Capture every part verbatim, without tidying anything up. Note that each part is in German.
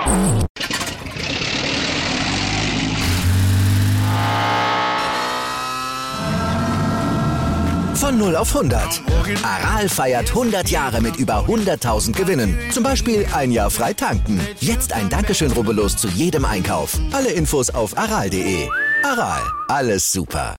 Von null auf hundert. Aral feiert hundert Jahre mit über hunderttausend Gewinnen. Zum Beispiel ein Jahr frei tanken. Jetzt ein Dankeschön, rubbellos zu jedem Einkauf. Alle Infos auf aral punkt de. Aral, alles super.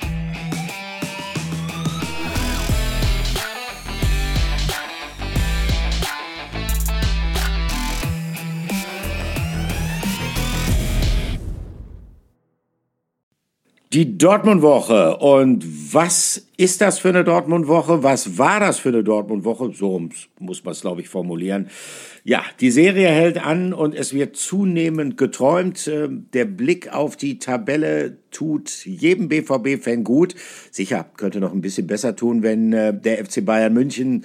Die Dortmund-Woche. Und was ist das für eine Dortmund-Woche? Was war das für eine Dortmund-Woche? So muss man es, glaube ich, formulieren. Ja, die Serie hält an und es wird zunehmend geträumt. Der Blick auf die Tabelle tut jedem B V B-Fan gut. Sicher, könnte noch ein bisschen besser tun, wenn der F C Bayern München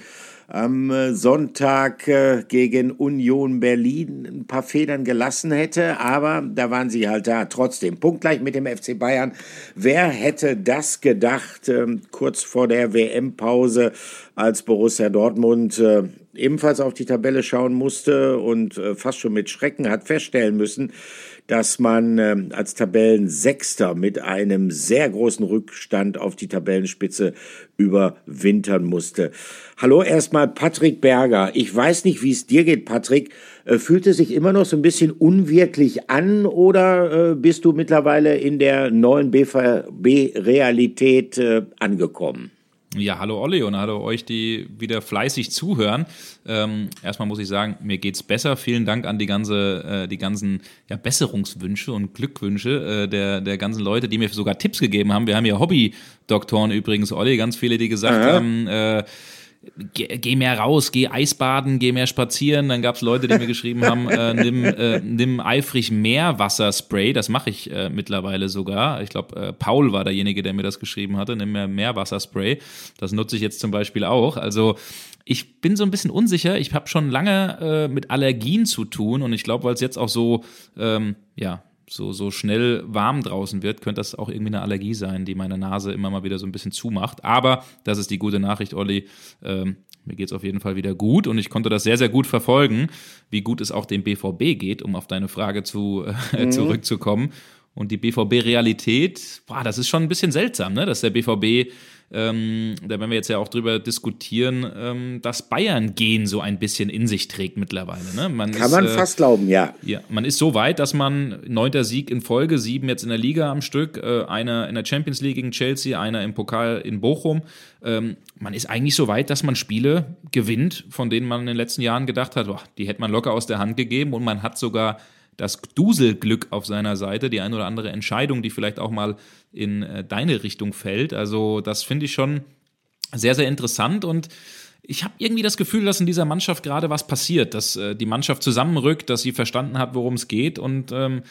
am Sonntag gegen Union Berlin ein paar Federn gelassen hätte, aber da waren sie halt da. Trotzdem, punktgleich mit dem F C Bayern. Wer hätte das gedacht, ähm, kurz vor der W M-Pause, als Borussia Dortmund äh, ebenfalls auf die Tabelle schauen musste und äh, fast schon mit Schrecken hat feststellen müssen, dass man äh, als Tabellensechster mit einem sehr großen Rückstand auf die Tabellenspitze überwintern musste. Hallo erstmal Patrick Berger. Ich weiß nicht, wie es dir geht, Patrick. Äh, fühlt es sich immer noch so ein bisschen unwirklich an oder äh, bist du mittlerweile in der neuen B V B-Realität äh, angekommen? Ja, hallo Olli und hallo euch, die wieder fleißig zuhören. Ähm, erstmal muss ich sagen, mir geht's besser. Vielen Dank an die ganze, äh, die ganzen ja, Besserungswünsche und Glückwünsche äh, der der ganzen Leute, die mir sogar Tipps gegeben haben. Wir haben ja Hobby-Doktoren übrigens, Olli, ganz viele, die gesagt Aha. haben, äh, Geh, geh mehr raus, geh Eisbaden, geh mehr spazieren. Dann gab es Leute, die mir geschrieben haben, äh, nimm, äh, nimm eifrig Meerwasserspray. Das mache ich äh, mittlerweile sogar. Ich glaube, äh, Paul war derjenige, der mir das geschrieben hatte. Nimm mehr Meerwasserspray. Das nutze ich jetzt zum Beispiel auch. Also ich bin so ein bisschen unsicher. Ich habe schon lange äh, mit Allergien zu tun und ich glaube, weil es jetzt auch so, ähm, ja, so, so schnell warm draußen wird, könnte das auch irgendwie eine Allergie sein, die meine Nase immer mal wieder so ein bisschen zumacht. Aber das ist die gute Nachricht, Olli. Ähm, mir geht's auf jeden Fall wieder gut und ich konnte das sehr, sehr gut verfolgen, wie gut es auch dem B V B geht, um auf deine Frage zu, äh, mhm. zurückzukommen. Und die B V B-Realität, boah, das ist schon ein bisschen seltsam, ne? Dass der B V B, ähm, da werden wir jetzt ja auch drüber diskutieren, ähm, das Bayern-Gen so ein bisschen in sich trägt mittlerweile. Ne? Man Kann ist, man äh, fast glauben, ja. Ja, man ist so weit, dass man neunter Sieg in Folge, sieben jetzt in der Liga am Stück, äh, einer in der Champions League gegen Chelsea, einer im Pokal in Bochum. Ähm, man ist eigentlich so weit, dass man Spiele gewinnt, von denen man in den letzten Jahren gedacht hat, boah, die hätte man locker aus der Hand gegeben und man hat sogar das Duselglück auf seiner Seite, die ein oder andere Entscheidung, die vielleicht auch mal in äh, deine Richtung fällt. Also das finde ich schon sehr, sehr interessant und ich habe irgendwie das Gefühl, dass in dieser Mannschaft gerade was passiert, dass äh, die Mannschaft zusammenrückt, dass sie verstanden hat, worum es geht und ähm,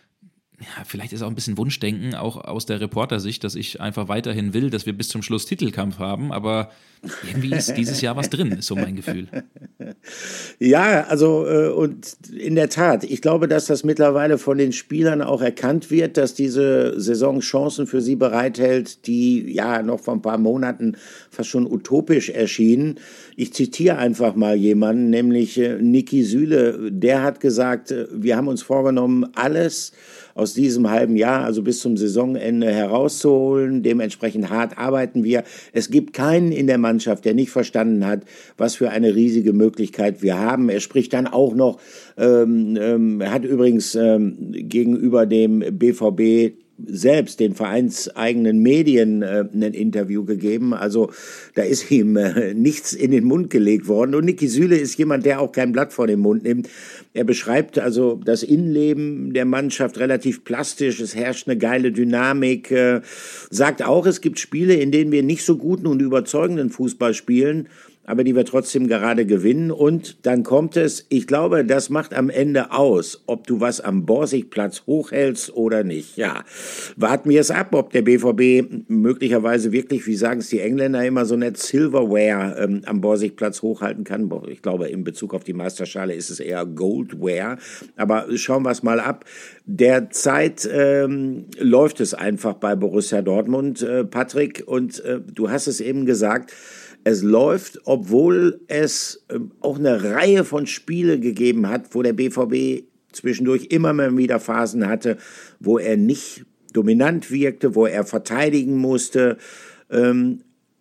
ja, vielleicht ist auch ein bisschen Wunschdenken, auch aus der Reportersicht, dass ich einfach weiterhin will, dass wir bis zum Schluss Titelkampf haben, aber irgendwie ist dieses Jahr was drin, ist so mein Gefühl. Ja, also äh, und in der Tat, ich glaube, dass das mittlerweile von den Spielern auch erkannt wird, dass diese Saison Chancen für sie bereithält, die ja noch vor ein paar Monaten fast schon utopisch erschienen. Ich zitiere einfach mal jemanden, nämlich äh, Niki Süle, der hat gesagt, äh, wir haben uns vorgenommen, alles aus diesem halben Jahr, also bis zum Saisonende herauszuholen. Dementsprechend hart arbeiten wir. Es gibt keinen in der Mannschaft, der nicht verstanden hat, was für eine riesige Möglichkeit wir haben. Er spricht dann auch noch, ähm, ähm, er hat übrigens ähm, gegenüber dem B V B selbst den vereinseigenen Medien äh, ein Interview gegeben. Also da ist ihm äh, nichts in den Mund gelegt worden. Und Niki Süle ist jemand, der auch kein Blatt vor den Mund nimmt. Er beschreibt also das Innenleben der Mannschaft relativ plastisch. Es herrscht eine geile Dynamik. Äh, sagt auch, es gibt Spiele, in denen wir nicht so guten und überzeugenden Fußball spielen, aber die wir trotzdem gerade gewinnen. Und dann kommt es, ich glaube, das macht am Ende aus, ob du was am Borsigplatz hochhältst oder nicht. Ja, warten wir es ab, ob der B V B möglicherweise wirklich, wie sagen es die Engländer immer so nett, Silverware ähm, am Borsigplatz hochhalten kann. Ich glaube, in Bezug auf die Meisterschale ist es eher Goldware. Aber schauen wir es mal ab. Derzeit ähm, läuft es einfach bei Borussia Dortmund, äh, Patrick. Und äh, du hast es eben gesagt, es läuft, obwohl es äh, auch eine Reihe von Spiele gegeben hat, wo der B V B zwischendurch immer mal wieder Phasen hatte, wo er nicht dominant wirkte, wo er verteidigen musste. Ähm,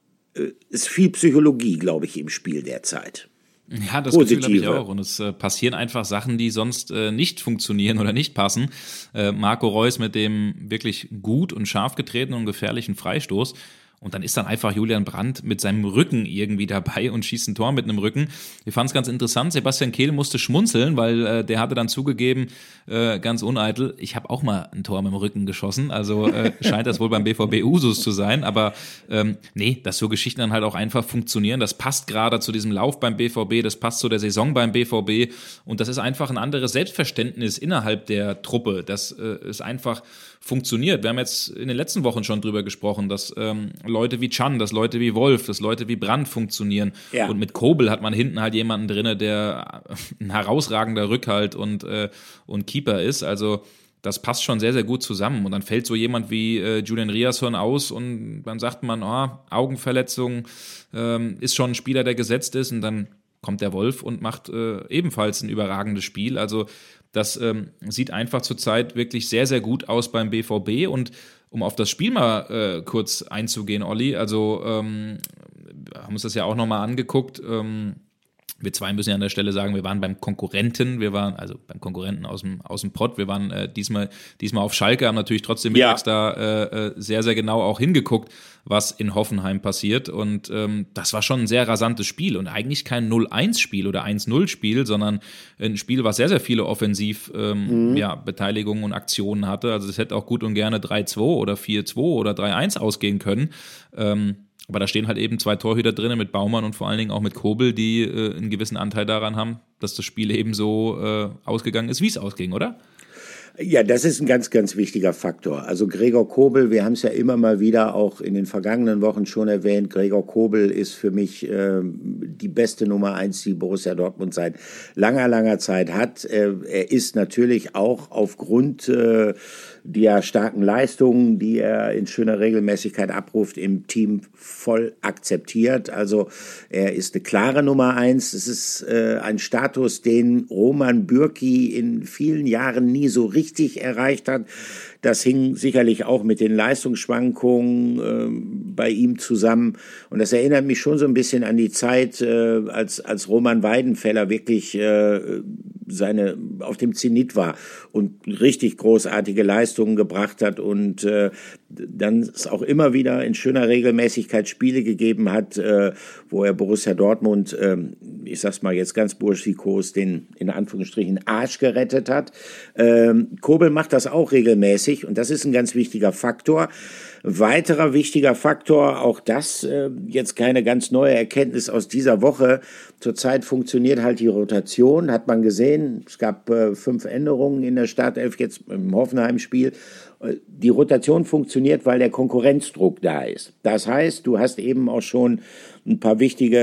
ist viel Psychologie, glaube ich, im Spiel derzeit. Ja, das Gefühl habe ich auch. Und es äh, passieren einfach Sachen, die sonst äh, nicht funktionieren oder nicht passen. Äh, Marco Reus mit dem wirklich gut und scharf getretenen und gefährlichen Freistoß. Und dann ist dann einfach Julian Brandt mit seinem Rücken irgendwie dabei und schießt ein Tor mit einem Rücken. Wir fanden es ganz interessant. Sebastian Kehl musste schmunzeln, weil äh, der hatte dann zugegeben, äh, ganz uneitel, ich habe auch mal ein Tor mit dem Rücken geschossen. Also äh, scheint das wohl beim B V B Usus zu sein. Aber ähm, nee, dass so Geschichten dann halt auch einfach funktionieren. Das passt gerade zu diesem Lauf beim B V B, das passt zu der Saison beim B V B. Und das ist einfach ein anderes Selbstverständnis innerhalb der Truppe. Das äh, ist einfach funktioniert. Wir haben jetzt in den letzten Wochen schon drüber gesprochen, dass ähm, Leute wie Can, dass Leute wie Wolf, dass Leute wie Brandt funktionieren. Ja. Und mit Kobel hat man hinten halt jemanden drin, der ein herausragender Rückhalt und, äh, und Keeper ist. Also das passt schon sehr, sehr gut zusammen. Und dann fällt so jemand wie äh, Julian Riasson aus und dann sagt man, oh, Augenverletzung, ähm, ist schon ein Spieler, der gesetzt ist. Und dann kommt der Wolf und macht äh, ebenfalls ein überragendes Spiel. Also das ähm, sieht einfach zurzeit wirklich sehr, sehr gut aus beim B V B. Und um auf das Spiel mal äh, kurz einzugehen, Olli, also ähm, wir haben uns das ja auch nochmal angeguckt. Ähm, wir zwei müssen ja an der Stelle sagen, wir waren beim Konkurrenten, wir waren, also beim Konkurrenten aus dem, aus dem Pott, wir waren äh, diesmal, diesmal auf Schalke, haben natürlich trotzdem mittags ja. da äh, sehr, sehr genau auch hingeguckt, was in Hoffenheim passiert. Und ähm, das war schon ein sehr rasantes Spiel und eigentlich kein null eins Spiel oder eins null Spiel, sondern ein Spiel, was sehr, sehr viele offensiv ähm, mhm. ja, Beteiligungen und Aktionen hatte. Also es hätte auch gut und gerne drei zwei oder vier zwei oder drei eins ausgehen können. Ähm, aber da stehen halt eben zwei Torhüter drin mit Baumann und vor allen Dingen auch mit Kobel, die äh, einen gewissen Anteil daran haben, dass das Spiel eben so äh, ausgegangen ist, wie es ausging, oder? Ja, das ist ein ganz, ganz wichtiger Faktor. Also Gregor Kobel, wir haben es ja immer mal wieder auch in den vergangenen Wochen schon erwähnt, Gregor Kobel ist für mich äh, die beste Nummer eins, die Borussia Dortmund seit langer, langer Zeit hat. Äh, er ist natürlich auch aufgrund äh, der starken Leistungen, die er in schöner Regelmäßigkeit abruft, im Team voll akzeptiert. Also er ist eine klare Nummer eins. Es ist äh, ein Status, den Roman Bürki in vielen Jahren nie so richtig erreicht hat. Das hing sicherlich auch mit den Leistungsschwankungen äh, bei ihm zusammen. Und das erinnert mich schon so ein bisschen an die Zeit, äh, als, als Roman Weidenfeller wirklich äh, seine, auf dem Zenit war und richtig großartige Leistungen gebracht hat und äh, dann es auch immer wieder in schöner Regelmäßigkeit Spiele gegeben hat, äh, wo er Borussia Dortmund, äh, ich sag's mal jetzt ganz burschikos, den in Anführungsstrichen Arsch gerettet hat. Äh, Kobel macht das auch regelmäßig und das ist ein ganz wichtiger Faktor. Weiterer wichtiger Faktor, auch das äh, jetzt keine ganz neue Erkenntnis aus dieser Woche. Zurzeit funktioniert halt die Rotation, hat man gesehen. Es gab äh, fünf Änderungen in der Startelf jetzt im Hoffenheim-Spiel. Die Rotation funktioniert, weil der Konkurrenzdruck da ist. Das heißt, du hast eben auch schon ein paar wichtige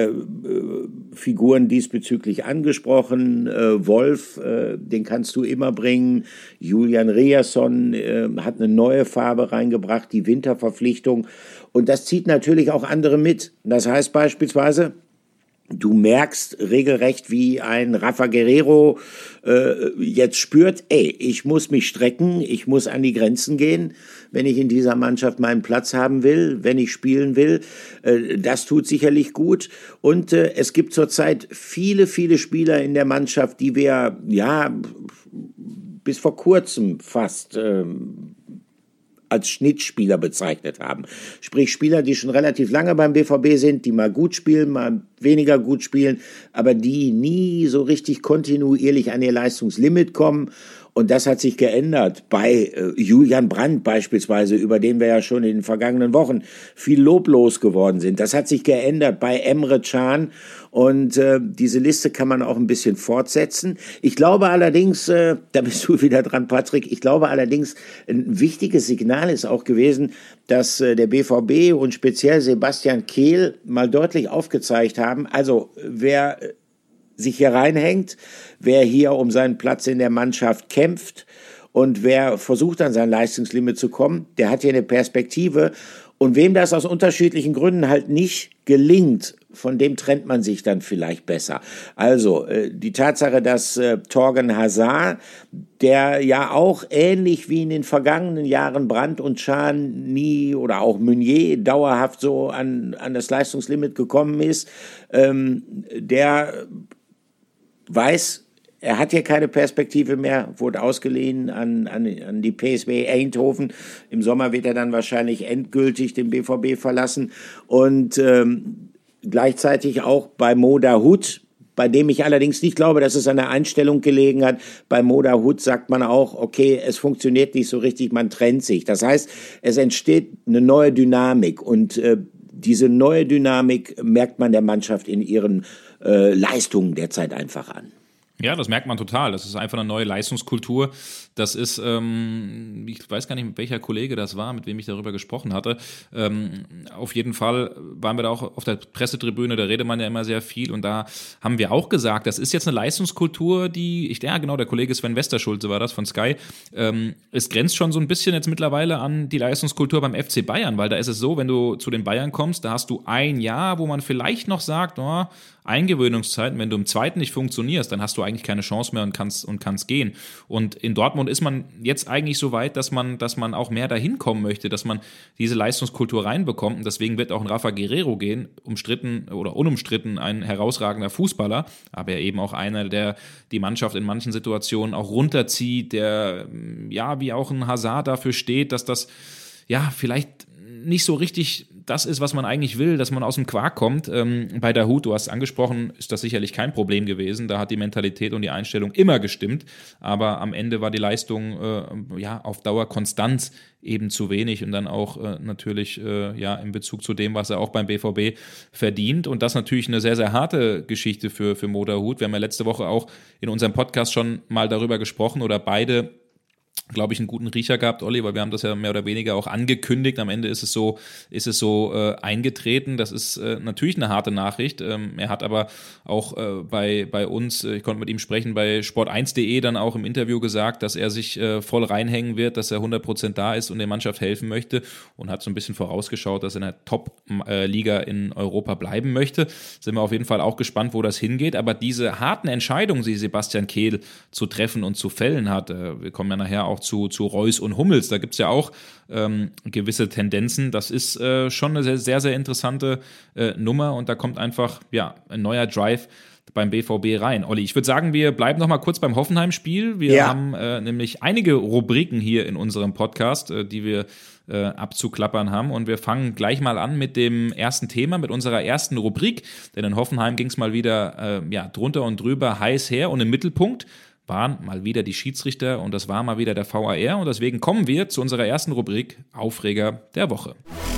äh, Figuren diesbezüglich angesprochen. Äh, Wolf, äh, den kannst du immer bringen. Julian Riasson äh, hat eine neue Farbe reingebracht, die Winterverpflichtung. Und das zieht natürlich auch andere mit. Das heißt beispielsweise, du merkst regelrecht, wie ein Rafa Guerrero äh, jetzt spürt, ey, ich muss mich strecken, ich muss an die Grenzen gehen, wenn ich in dieser Mannschaft meinen Platz haben will, wenn ich spielen will. Äh, das tut sicherlich gut. Und äh, es gibt zurzeit viele, viele Spieler in der Mannschaft, die wir, ja, bis vor kurzem fast äh, als Schnittspieler bezeichnet haben. Sprich Spieler, die schon relativ lange beim B V B sind, die mal gut spielen, mal weniger gut spielen, aber die nie so richtig kontinuierlich an ihr Leistungslimit kommen. Und das hat sich geändert bei äh, Julian Brandt beispielsweise, über den wir ja schon in den vergangenen Wochen viel loblos geworden sind. Das hat sich geändert bei Emre Can und äh, diese Liste kann man auch ein bisschen fortsetzen. Ich glaube allerdings, äh, da bist du wieder dran, Patrick, ich glaube allerdings, ein wichtiges Signal ist auch gewesen, dass äh, der B V B und speziell Sebastian Kehl mal deutlich aufgezeigt haben, also wer sich hier reinhängt, wer hier um seinen Platz in der Mannschaft kämpft und wer versucht, an sein Leistungslimit zu kommen, der hat hier eine Perspektive. Und wem das aus unterschiedlichen Gründen halt nicht gelingt, von dem trennt man sich dann vielleicht besser. Also äh, die Tatsache, dass äh, Thorgan Hazard, der ja auch ähnlich wie in den vergangenen Jahren Brandt und Can nie oder auch Meunier dauerhaft so an, an das Leistungslimit gekommen ist, ähm, der weiß, er hat hier keine Perspektive mehr, wurde ausgeliehen an, an, an die P S V Eindhoven. Im Sommer wird er dann wahrscheinlich endgültig den B V B verlassen und ähm, gleichzeitig auch bei Mo Dahoud, bei dem ich allerdings nicht glaube, dass es an der Einstellung gelegen hat. Bei Mo Dahoud sagt man auch, okay, es funktioniert nicht so richtig, man trennt sich. Das heißt, es entsteht eine neue Dynamik und äh, diese neue Dynamik merkt man der Mannschaft in ihren äh, Leistungen derzeit einfach an. Ja, das merkt man total. Das ist einfach eine neue Leistungskultur. Das ist, ähm, ich weiß gar nicht, welcher Kollege das war, mit wem ich darüber gesprochen hatte. Ähm, auf jeden Fall waren wir da auch auf der Pressetribüne, da redet man ja immer sehr viel und da haben wir auch gesagt, das ist jetzt eine Leistungskultur, die, ich, ja genau, der Kollege Sven Westerschulze war das von Sky, ähm, es grenzt schon so ein bisschen jetzt mittlerweile an die Leistungskultur beim F C Bayern, weil da ist es so, wenn du zu den Bayern kommst, da hast du ein Jahr, wo man vielleicht noch sagt, oh, Eingewöhnungszeiten, wenn du im zweiten nicht funktionierst, dann hast du eigentlich keine Chance mehr und kannst und kannst gehen. Und in Dortmund ist man jetzt eigentlich so weit, dass man, dass man auch mehr dahin kommen möchte, dass man diese Leistungskultur reinbekommt. Und deswegen wird auch ein Rafa Guerrero gehen, umstritten oder unumstritten ein herausragender Fußballer, aber eben auch einer, der die Mannschaft in manchen Situationen auch runterzieht, der ja wie auch ein Hazard dafür steht, dass das ja vielleicht nicht so richtig das ist, was man eigentlich will, dass man aus dem Quark kommt. Ähm, bei Dahoud, du hast es angesprochen, ist das sicherlich kein Problem gewesen. Da hat die Mentalität und die Einstellung immer gestimmt. Aber am Ende war die Leistung äh, ja auf Dauer Konstanz eben zu wenig und dann auch äh, natürlich äh, ja in Bezug zu dem, was er auch beim B V B verdient. Und das natürlich eine sehr, sehr harte Geschichte für, für Mo Dahoud. Wir haben ja letzte Woche auch in unserem Podcast schon mal darüber gesprochen oder beide, glaube ich, einen guten Riecher gehabt, Olli, weil wir haben das ja mehr oder weniger auch angekündigt. Am Ende ist es so, ist es so äh, eingetreten. Das ist äh, natürlich eine harte Nachricht. Ähm, er hat aber auch äh, bei, bei uns, äh, ich konnte mit ihm sprechen, bei sport eins punkt de dann auch im Interview gesagt, dass er sich äh, voll reinhängen wird, dass er hundert Prozent da ist und der Mannschaft helfen möchte und hat so ein bisschen vorausgeschaut, dass er in der Top-Liga in Europa bleiben möchte. Sind wir auf jeden Fall auch gespannt, wo das hingeht. Aber diese harten Entscheidungen, die Sebastian Kehl zu treffen und zu fällen hat, äh, wir kommen ja nachher auch zu, zu Reus und Hummels, da gibt es ja auch ähm, gewisse Tendenzen. Das ist äh, schon eine sehr, sehr, sehr interessante äh, Nummer und da kommt einfach ja ein neuer Drive beim B V B rein. Olli, ich würde sagen, wir bleiben noch mal kurz beim Hoffenheim-Spiel. Wir ja. haben äh, nämlich einige Rubriken hier in unserem Podcast, äh, die wir äh, abzuklappern haben und wir fangen gleich mal an mit dem ersten Thema, mit unserer ersten Rubrik, denn in Hoffenheim ging es mal wieder äh, ja, drunter und drüber heiß her und im Mittelpunkt waren mal wieder die Schiedsrichter und das war mal wieder der V A R und deswegen kommen wir zu unserer ersten Rubrik Aufreger der Woche.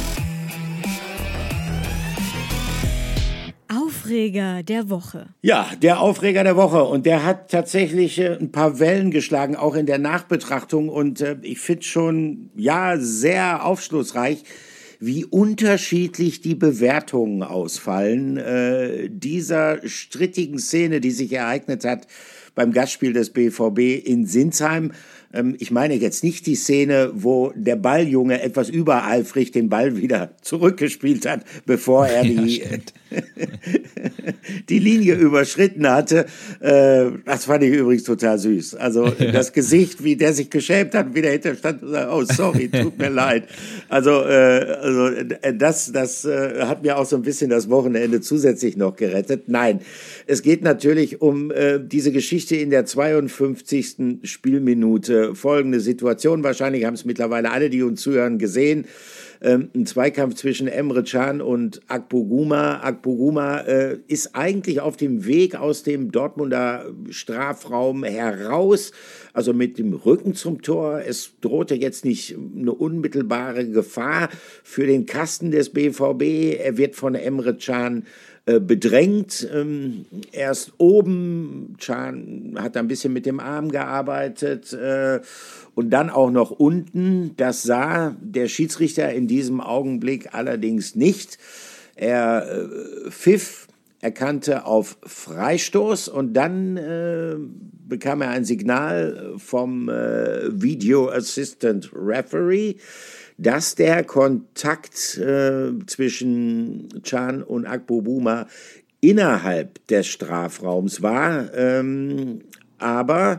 Aufreger der Woche. Ja, der Aufreger der Woche und der hat tatsächlich äh, ein paar Wellen geschlagen, auch in der Nachbetrachtung und äh, ich finde schon, ja, sehr aufschlussreich, wie unterschiedlich die Bewertungen ausfallen äh, dieser strittigen Szene, die sich ereignet hat beim Gastspiel des B V B in Sinsheim. Ähm, ich meine jetzt nicht die Szene, wo der Balljunge etwas übereifrig den Ball wieder zurückgespielt hat, bevor er die, ja, die Linie überschritten hatte. Äh, das fand ich übrigens total süß. Also ja. Das Gesicht, wie der sich geschämt hat, wie der hinter stand und sagt, oh sorry, tut mir leid. Also, äh, also das, das äh, hat mir auch so ein bisschen das Wochenende zusätzlich noch gerettet. Nein, es geht natürlich um äh, diese Geschichte in der zweiundfünfzigsten Spielminute. Folgende Situation, wahrscheinlich haben es mittlerweile alle, die uns zuhören, gesehen. Ähm, ein Zweikampf zwischen Emre Can und Akpoguma. Akpoguma äh, ist eigentlich auf dem Weg aus dem Dortmunder Strafraum heraus, also mit dem Rücken zum Tor. Es drohte jetzt nicht eine unmittelbare Gefahr für den Kasten des B V B. Er wird von Emre Can bedrängt. Erst oben, Can hat ein bisschen mit dem Arm gearbeitet und dann auch noch unten. Das sah der Schiedsrichter in diesem Augenblick allerdings nicht. Er pfiff erkannte auf Freistoß und dann äh, bekam er ein Signal vom äh, Video Assistant Referee, dass der Kontakt äh, zwischen Can und Akpobuma innerhalb des Strafraums war, ähm, aber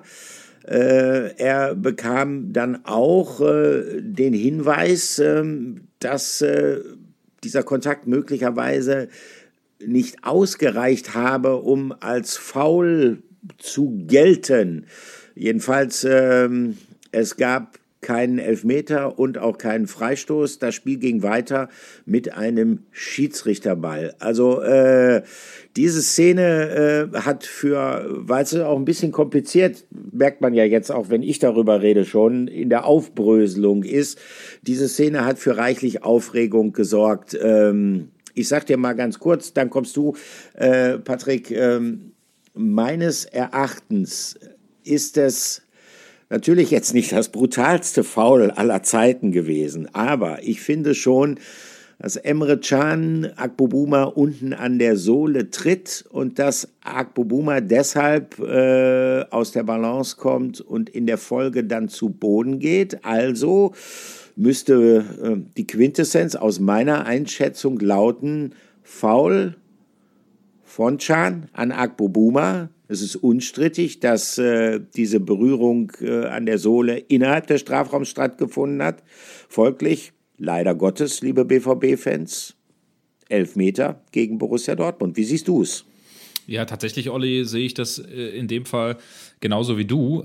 äh, er bekam dann auch äh, den Hinweis, äh, dass äh, dieser Kontakt möglicherweise nicht ausgereicht habe, um als Foul zu gelten. Jedenfalls, äh, es gab keinen Elfmeter und auch keinen Freistoß. Das Spiel ging weiter mit einem Schiedsrichterball. Also äh, diese Szene äh, hat für, weil es auch ein bisschen kompliziert, merkt man ja jetzt auch, wenn ich darüber rede, schon in der Aufbröselung ist, diese Szene hat für reichlich Aufregung gesorgt. Ähm, ich sag dir mal ganz kurz, dann kommst du, äh, Patrick, ähm, meines Erachtens ist es natürlich jetzt nicht das brutalste Foul aller Zeiten gewesen, aber ich finde schon, dass Emre Can Akpobuma unten an der Sohle tritt und dass Akpobuma deshalb äh, aus der Balance kommt und in der Folge dann zu Boden geht. Also müsste äh, die Quintessenz aus meiner Einschätzung lauten, Foul von Can an Akpobuma. Es ist unstrittig, dass äh, diese Berührung äh, an der Sohle innerhalb des Strafraums stattgefunden hat. Folglich, leider Gottes, liebe B V B-Fans, Elfmeter gegen Borussia Dortmund. Wie siehst du es? Ja, tatsächlich, Olli, sehe ich das in dem Fall genauso wie du.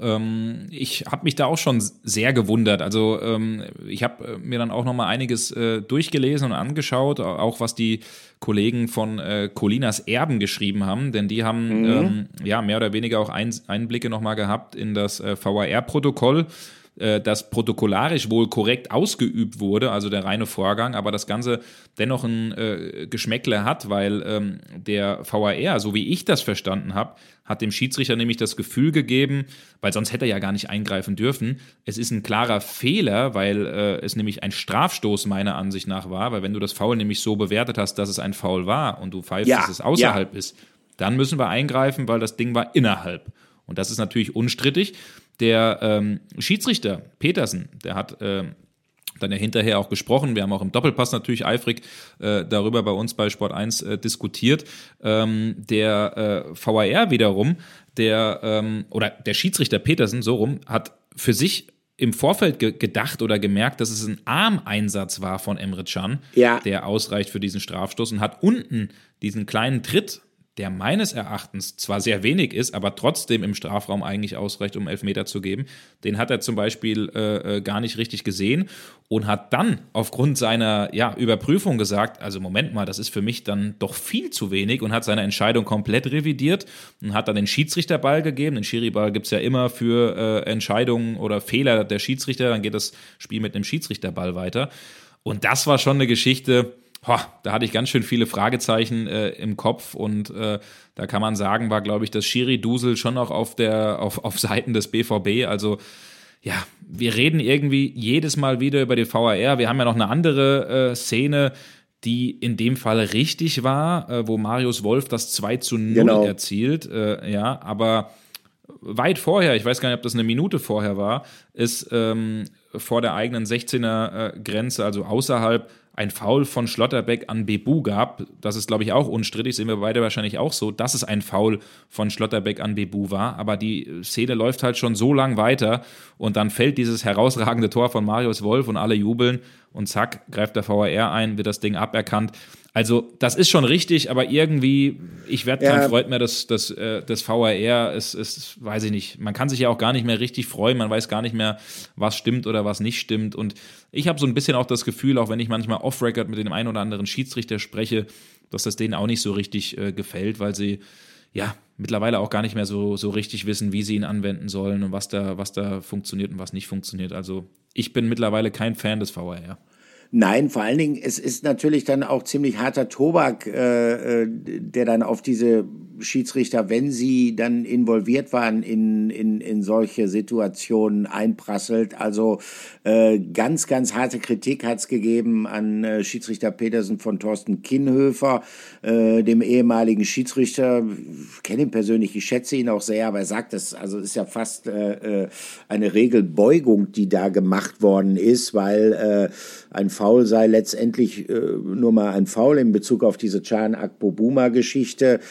Ich habe mich da auch schon sehr gewundert. Also ich habe mir dann auch noch mal einiges durchgelesen und angeschaut, auch was die Kollegen von Colinas Erben geschrieben haben, denn die haben mhm. ja mehr oder weniger auch Einblicke noch mal gehabt in das V A R-Protokoll, das protokollarisch wohl korrekt ausgeübt wurde, also der reine Vorgang, aber das Ganze dennoch ein äh, Geschmäckle hat, weil ähm, der V A R, so wie ich das verstanden habe, hat dem Schiedsrichter nämlich das Gefühl gegeben, weil sonst hätte er ja gar nicht eingreifen dürfen, es ist ein klarer Fehler, weil äh, es nämlich ein Strafstoß meiner Ansicht nach war, weil wenn du das Foul nämlich so bewertet hast, dass es ein Foul war und du pfeifst, ja, dass es außerhalb ja. ist, dann müssen wir eingreifen, weil das Ding war innerhalb. Und das ist natürlich unstrittig. Der ähm, Schiedsrichter Petersen, der hat ähm, dann ja hinterher auch gesprochen, wir haben auch im Doppelpass natürlich eifrig äh, darüber bei uns bei Sport eins äh, diskutiert. Ähm, der äh, V A R wiederum, der ähm, oder der Schiedsrichter Petersen, so rum, hat für sich im Vorfeld ge- gedacht oder gemerkt, dass es ein Armeinsatz war von Emre Can, ja. der ausreicht für diesen Strafstoß und hat unten diesen kleinen Tritt, der meines Erachtens zwar sehr wenig ist, aber trotzdem im Strafraum eigentlich ausreicht, um Elfmeter zu geben, den hat er zum Beispiel äh, gar nicht richtig gesehen und hat dann aufgrund seiner ja, Überprüfung gesagt, also Moment mal, das ist für mich dann doch viel zu wenig und hat seine Entscheidung komplett revidiert und hat dann den Schiedsrichterball gegeben. Den Schiri-Ball gibt es ja immer für äh, Entscheidungen oder Fehler der Schiedsrichter, dann geht das Spiel mit einem Schiedsrichterball weiter. Und das war schon eine Geschichte, Ho, da hatte ich ganz schön viele Fragezeichen äh, im Kopf und äh, da kann man sagen, war, glaube ich, das Schiri-Dusel schon auch auf der auf, auf Seiten des B V B. Also ja, wir reden irgendwie jedes Mal wieder über den V A R. Wir haben ja noch eine andere äh, Szene, die in dem Fall richtig war, äh, wo Marius Wolf das zwei zu null genau. erzielt. Äh, ja, aber weit vorher, ich weiß gar nicht, ob das eine Minute vorher war, ist ähm, vor der eigenen sechzehner-Grenze, also außerhalb, ein Foul von Schlotterbeck an Bebu gab. Das ist, glaube ich, auch unstrittig, sehen wir beide wahrscheinlich auch so, dass es ein Foul von Schlotterbeck an Bebu war. Aber die Szene läuft halt schon so lang weiter und dann fällt dieses herausragende Tor von Marius Wolf und alle jubeln und zack, greift der V A R ein, wird das Ding aberkannt. Also das ist schon richtig, aber irgendwie, ich werde kein ja. Freund mehr des, des, äh, des V A R, es, es, weiß ich nicht, man kann sich ja auch gar nicht mehr richtig freuen, man weiß gar nicht mehr, was stimmt oder was nicht stimmt und ich habe so ein bisschen auch das Gefühl, auch wenn ich manchmal off-Record mit dem einen oder anderen Schiedsrichter spreche, dass das denen auch nicht so richtig äh, gefällt, weil sie ja mittlerweile auch gar nicht mehr so, so richtig wissen, wie sie ihn anwenden sollen und was da, was da funktioniert und was nicht funktioniert. Also ich bin mittlerweile kein Fan des V A R. Nein, vor allen Dingen, es ist natürlich dann auch ziemlich harter Tobak, äh, der dann auf diese Schiedsrichter, wenn sie dann involviert waren in, in, in solche Situationen, einprasselt. Also äh, ganz, ganz harte Kritik hat es gegeben an äh, Schiedsrichter Petersen von Thorsten Kienhöfer, äh, dem ehemaligen Schiedsrichter. Ich kenne ihn persönlich, ich schätze ihn auch sehr, aber er sagt, das also ist ja fast äh, eine Regelbeugung, die da gemacht worden ist, weil äh, ein Foul sei letztendlich äh, nur mal ein Foul in Bezug auf diese Can Akpobuma-Geschichte.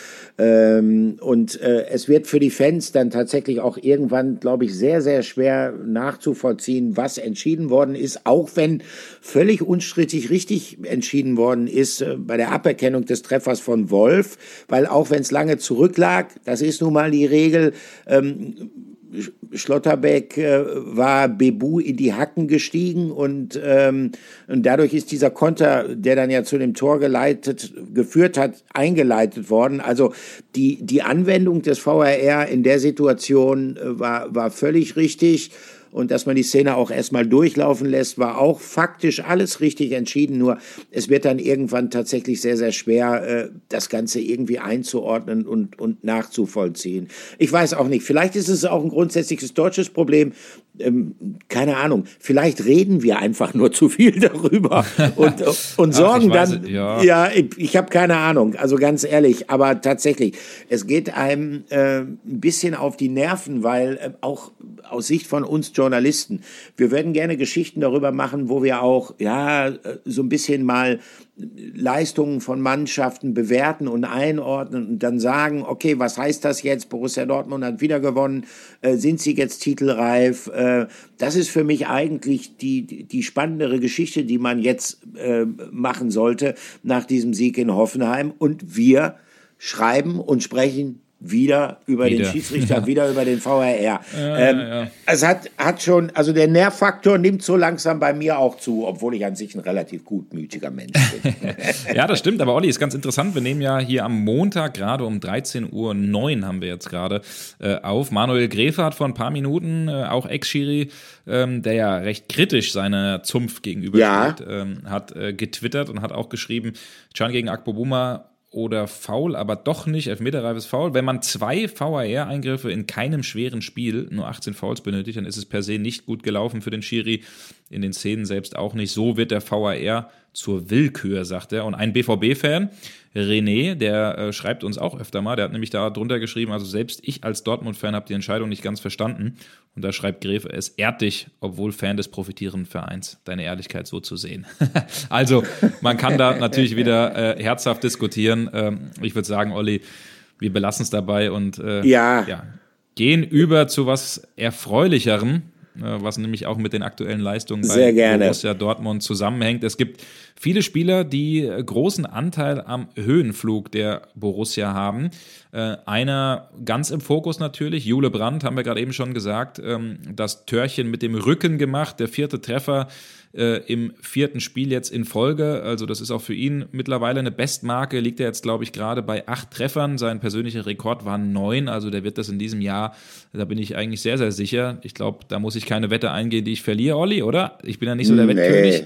Ähm, und äh, es wird für die Fans dann tatsächlich auch irgendwann, glaube ich, sehr, sehr schwer nachzuvollziehen, was entschieden worden ist, auch wenn völlig unstrittig richtig entschieden worden ist äh, bei der Aberkennung des Treffers von Wolf, weil auch wenn es lange zurücklag, das ist nun mal die Regel, ähm, Schlotterbeck äh, war Bebu in die Hacken gestiegen und, ähm, und dadurch ist dieser Konter, der dann ja zu dem Tor geleitet, geführt hat, eingeleitet worden. Also die, die Anwendung des V A R in der Situation äh, war, war völlig richtig. Und dass man die Szene auch erstmal durchlaufen lässt, war auch faktisch alles richtig entschieden. Nur es wird dann irgendwann tatsächlich sehr, sehr schwer, äh, das Ganze irgendwie einzuordnen und, und nachzuvollziehen. Ich weiß auch nicht, vielleicht ist es auch ein grundsätzliches deutsches Problem. Ähm, keine Ahnung, vielleicht reden wir einfach nur zu viel darüber und, und sorgen Ach, dann, ja, ja ich, ich habe keine Ahnung, also ganz ehrlich, aber tatsächlich, es geht einem äh, ein bisschen auf die Nerven, weil äh, auch aus Sicht von uns Journalisten, wir würden gerne Geschichten darüber machen, wo wir auch, ja, so ein bisschen mal Leistungen von Mannschaften bewerten und einordnen und dann sagen, okay, was heißt das jetzt? Borussia Dortmund hat wieder gewonnen. Äh, sind sie jetzt titelreif? Äh, das ist für mich eigentlich die, die spannendere Geschichte, die man jetzt äh, machen sollte nach diesem Sieg in Hoffenheim. Und wir schreiben und sprechen wieder über wieder. den Schiedsrichter, ja. wieder über den V A R. Ja, ähm, ja, ja. Es hat, hat schon, also der Nervfaktor nimmt so langsam bei mir auch zu, obwohl ich an sich ein relativ gutmütiger Mensch bin. Ja, das stimmt, aber Olli, ist ganz interessant, wir nehmen ja hier am Montag gerade um dreizehn Uhr neun haben wir jetzt gerade äh, auf. Manuel Gräfe hat vor ein paar Minuten, äh, auch Ex-Schiri, ähm, der ja recht kritisch seiner Zunft gegenübersteht, ja. ähm, hat äh, getwittert und hat auch geschrieben, Can gegen Akpobuma oder Foul, aber doch nicht elfmeterreifes Foul. Wenn man zwei V A R-Eingriffe in keinem schweren Spiel, nur achtzehn Fouls benötigt, dann ist es per se nicht gut gelaufen für den Schiri, in den Szenen selbst auch nicht. So wird der V A R zur Willkür, sagt er. Und ein B V B-Fan, René, der äh, schreibt uns auch öfter mal, der hat nämlich da drunter geschrieben, also selbst ich als Dortmund-Fan habe die Entscheidung nicht ganz verstanden. Und da schreibt Gräfe, es ehrt dich, obwohl Fan des profitierenden Vereins, deine Ehrlichkeit so zu sehen. Also man kann da natürlich wieder äh, herzhaft diskutieren. Ähm, ich würde sagen, Olli, wir belassen es dabei und äh, ja. Ja, gehen über zu was Erfreulicherem, was nämlich auch mit den aktuellen Leistungen Sehr bei gerne. Borussia Dortmund zusammenhängt. Es gibt viele Spieler, die großen Anteil am Höhenflug der Borussia haben. Äh, einer ganz im Fokus natürlich, Jule Brandt, haben wir gerade eben schon gesagt, ähm, das Törchen mit dem Rücken gemacht, der vierte Treffer äh, im vierten Spiel jetzt in Folge. Also das ist auch für ihn mittlerweile eine Bestmarke, liegt er jetzt, glaube ich, gerade bei acht Treffern. Sein persönlicher Rekord war neun, also der wird das in diesem Jahr, da bin ich eigentlich sehr, sehr sicher. Ich glaube, da muss ich keine Wette eingehen, die ich verliere, Olli, oder? Ich bin ja nicht so der nee. Wettkönig.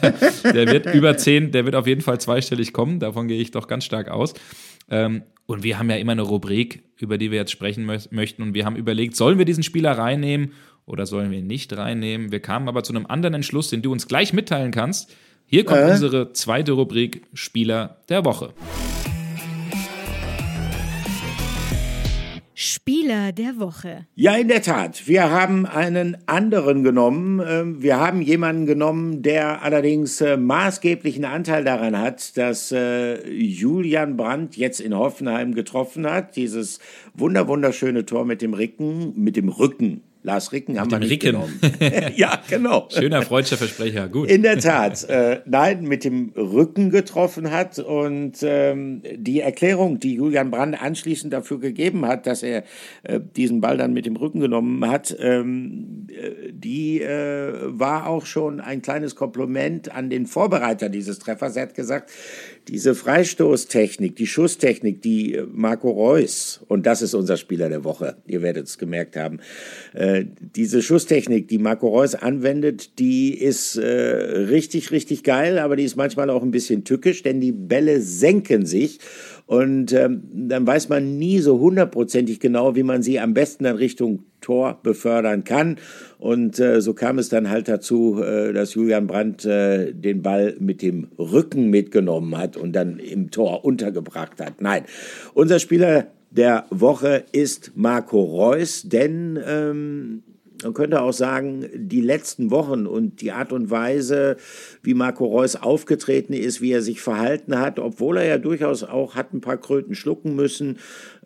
Der wird über zehn, der wird auf jeden Fall zweistellig kommen, davon gehe ich doch ganz stark aus. Ähm, und wir haben ja immer eine Rubrik, über die wir jetzt sprechen mö- möchten und wir haben überlegt, sollen wir diesen Spieler reinnehmen oder sollen wir ihn nicht reinnehmen? Wir kamen aber zu einem anderen Entschluss, den du uns gleich mitteilen kannst. Hier kommt äh? unsere zweite Rubrik, Spieler der Woche. Spieler der Woche. Ja, in der Tat. Wir haben einen anderen genommen. Wir haben jemanden genommen, der allerdings maßgeblichen Anteil daran hat, dass Julian Brandt jetzt in Hoffenheim getroffen hat. Dieses wunder wunderschöne Tor mit dem Rücken, mit dem Rücken. Lars Ricken haben wir nicht Ricken. genommen. Ja, genau. Schöner freudscher Versprecher, gut. In der Tat. Äh, nein, mit dem Rücken getroffen hat und ähm, die Erklärung, die Julian Brandt anschließend dafür gegeben hat, dass er äh, diesen Ball dann mit dem Rücken genommen hat, ähm, die äh, war auch schon ein kleines Kompliment an den Vorbereiter dieses Treffers. Er hat gesagt, diese Freistoßtechnik, die Schusstechnik, die Marco Reus, und das ist unser Spieler der Woche, ihr werdet es gemerkt haben, äh, diese Schusstechnik, die Marco Reus anwendet, die ist äh, richtig, richtig geil, aber die ist manchmal auch ein bisschen tückisch, denn die Bälle senken sich. Und ähm, dann weiß man nie so hundertprozentig genau, wie man sie am besten dann Richtung Tor befördern kann. Und äh, so kam es dann halt dazu, äh, dass Julian Brandt äh, den Ball mit dem Rücken mitgenommen hat und dann im Tor untergebracht hat. Nein, unser Spieler der Woche ist Marco Reus, denn ähm, man könnte auch sagen, die letzten Wochen und die Art und Weise, wie Marco Reus aufgetreten ist, wie er sich verhalten hat, obwohl er ja durchaus auch hat ein paar Kröten schlucken müssen.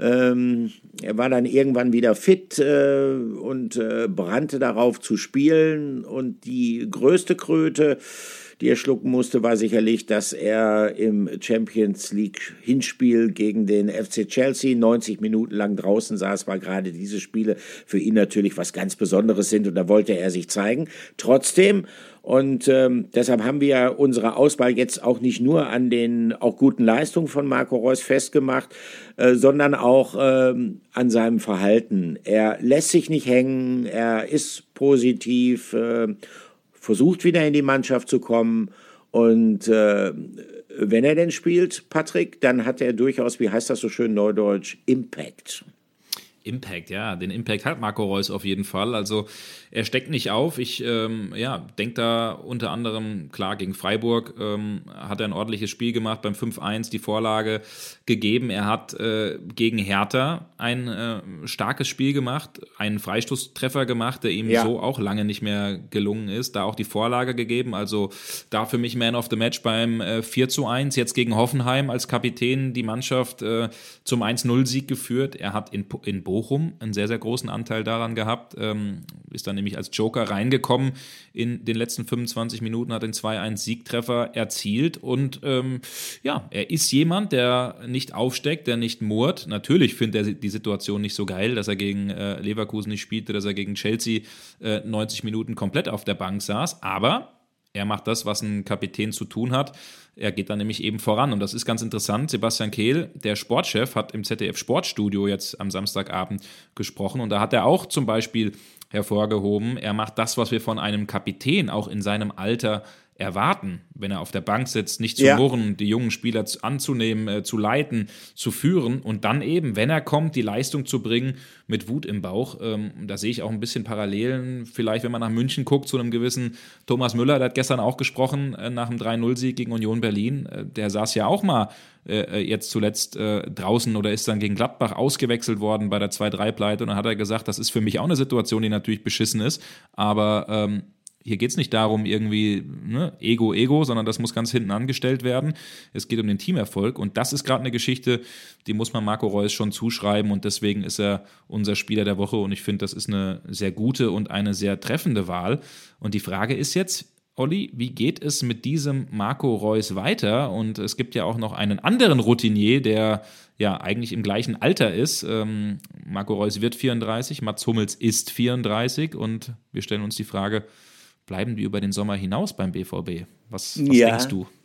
Ähm, er war dann irgendwann wieder fit äh, und äh, brannte darauf zu spielen. Und die größte Kröte, die er schlucken musste, war sicherlich, dass er im Champions League Hinspiel gegen den F C Chelsea neunzig Minuten lang draußen saß, weil gerade diese Spiele für ihn natürlich was ganz Besonderes sind und da wollte er sich zeigen. Trotzdem, und ähm, deshalb haben wir unsere Auswahl jetzt auch nicht nur an den auch guten Leistungen von Marco Reus festgemacht, äh, sondern auch ähm, an seinem Verhalten. Er lässt sich nicht hängen, er ist positiv, äh, versucht wieder in die Mannschaft zu kommen und äh, wenn er denn spielt, Patrick, dann hat er durchaus, wie heißt das so schön neudeutsch, Impact. Impact, ja, den Impact hat Marco Reus auf jeden Fall. Also er steckt nicht auf. Ich ähm, ja, denke da unter anderem, klar, gegen Freiburg ähm, hat er ein ordentliches Spiel gemacht, beim fünf eins die Vorlage gegeben. Er hat äh, gegen Hertha ein äh, starkes Spiel gemacht, einen Freistoßtreffer gemacht, der ihm ja. so auch lange nicht mehr gelungen ist. Da auch die Vorlage gegeben. Also da für mich Man of the Match beim äh, vier zu eins. Jetzt gegen Hoffenheim als Kapitän die Mannschaft äh, zum eins null Sieg geführt. Er hat in, in Bochum einen sehr, sehr großen Anteil daran gehabt. Ähm, ist dann nämlich als Joker reingekommen in den letzten fünfundzwanzig Minuten, hat den zwei eins Siegtreffer erzielt und ähm, ja, er ist jemand, der nicht aufsteckt, der nicht murrt. Natürlich findet er die Situation nicht so geil, dass er gegen äh, Leverkusen nicht spielte, dass er gegen Chelsea äh, neunzig Minuten komplett auf der Bank saß, aber er macht das, was ein Kapitän zu tun hat. Er geht dann nämlich eben voran. Und das ist ganz interessant. Sebastian Kehl, der Sportchef, hat im Z D F Sportstudio jetzt am Samstagabend gesprochen. Und da hat er auch zum Beispiel hervorgehoben, er macht das, was wir von einem Kapitän auch in seinem Alter erwarten, wenn er auf der Bank sitzt, nicht zu ja. murren, die jungen Spieler anzunehmen, äh, zu leiten, zu führen und dann eben, wenn er kommt, die Leistung zu bringen mit Wut im Bauch. Ähm, da sehe ich auch ein bisschen Parallelen, vielleicht wenn man nach München guckt, zu einem gewissen Thomas Müller, der hat gestern auch gesprochen, äh, nach dem drei null Sieg gegen Union Berlin, äh, der saß ja auch mal äh, jetzt zuletzt äh, draußen oder ist dann gegen Gladbach ausgewechselt worden bei der zwei drei Pleite und dann hat er gesagt, das ist für mich auch eine Situation, die natürlich beschissen ist, aber ähm, hier geht es nicht darum, irgendwie ne, Ego, Ego, sondern das muss ganz hinten angestellt werden. Es geht um den Teamerfolg und das ist gerade eine Geschichte, die muss man Marco Reus schon zuschreiben und deswegen ist er unser Spieler der Woche und ich finde, das ist eine sehr gute und eine sehr treffende Wahl. Und die Frage ist jetzt, Olli, wie geht es mit diesem Marco Reus weiter? Und es gibt ja auch noch einen anderen Routinier, der ja eigentlich im gleichen Alter ist. Ähm, Marco Reus wird vierunddreißig, Mats Hummels ist vierunddreißig und wir stellen uns die Frage, bleiben die über den Sommer hinaus beim B V B? Was, was ja. denkst du?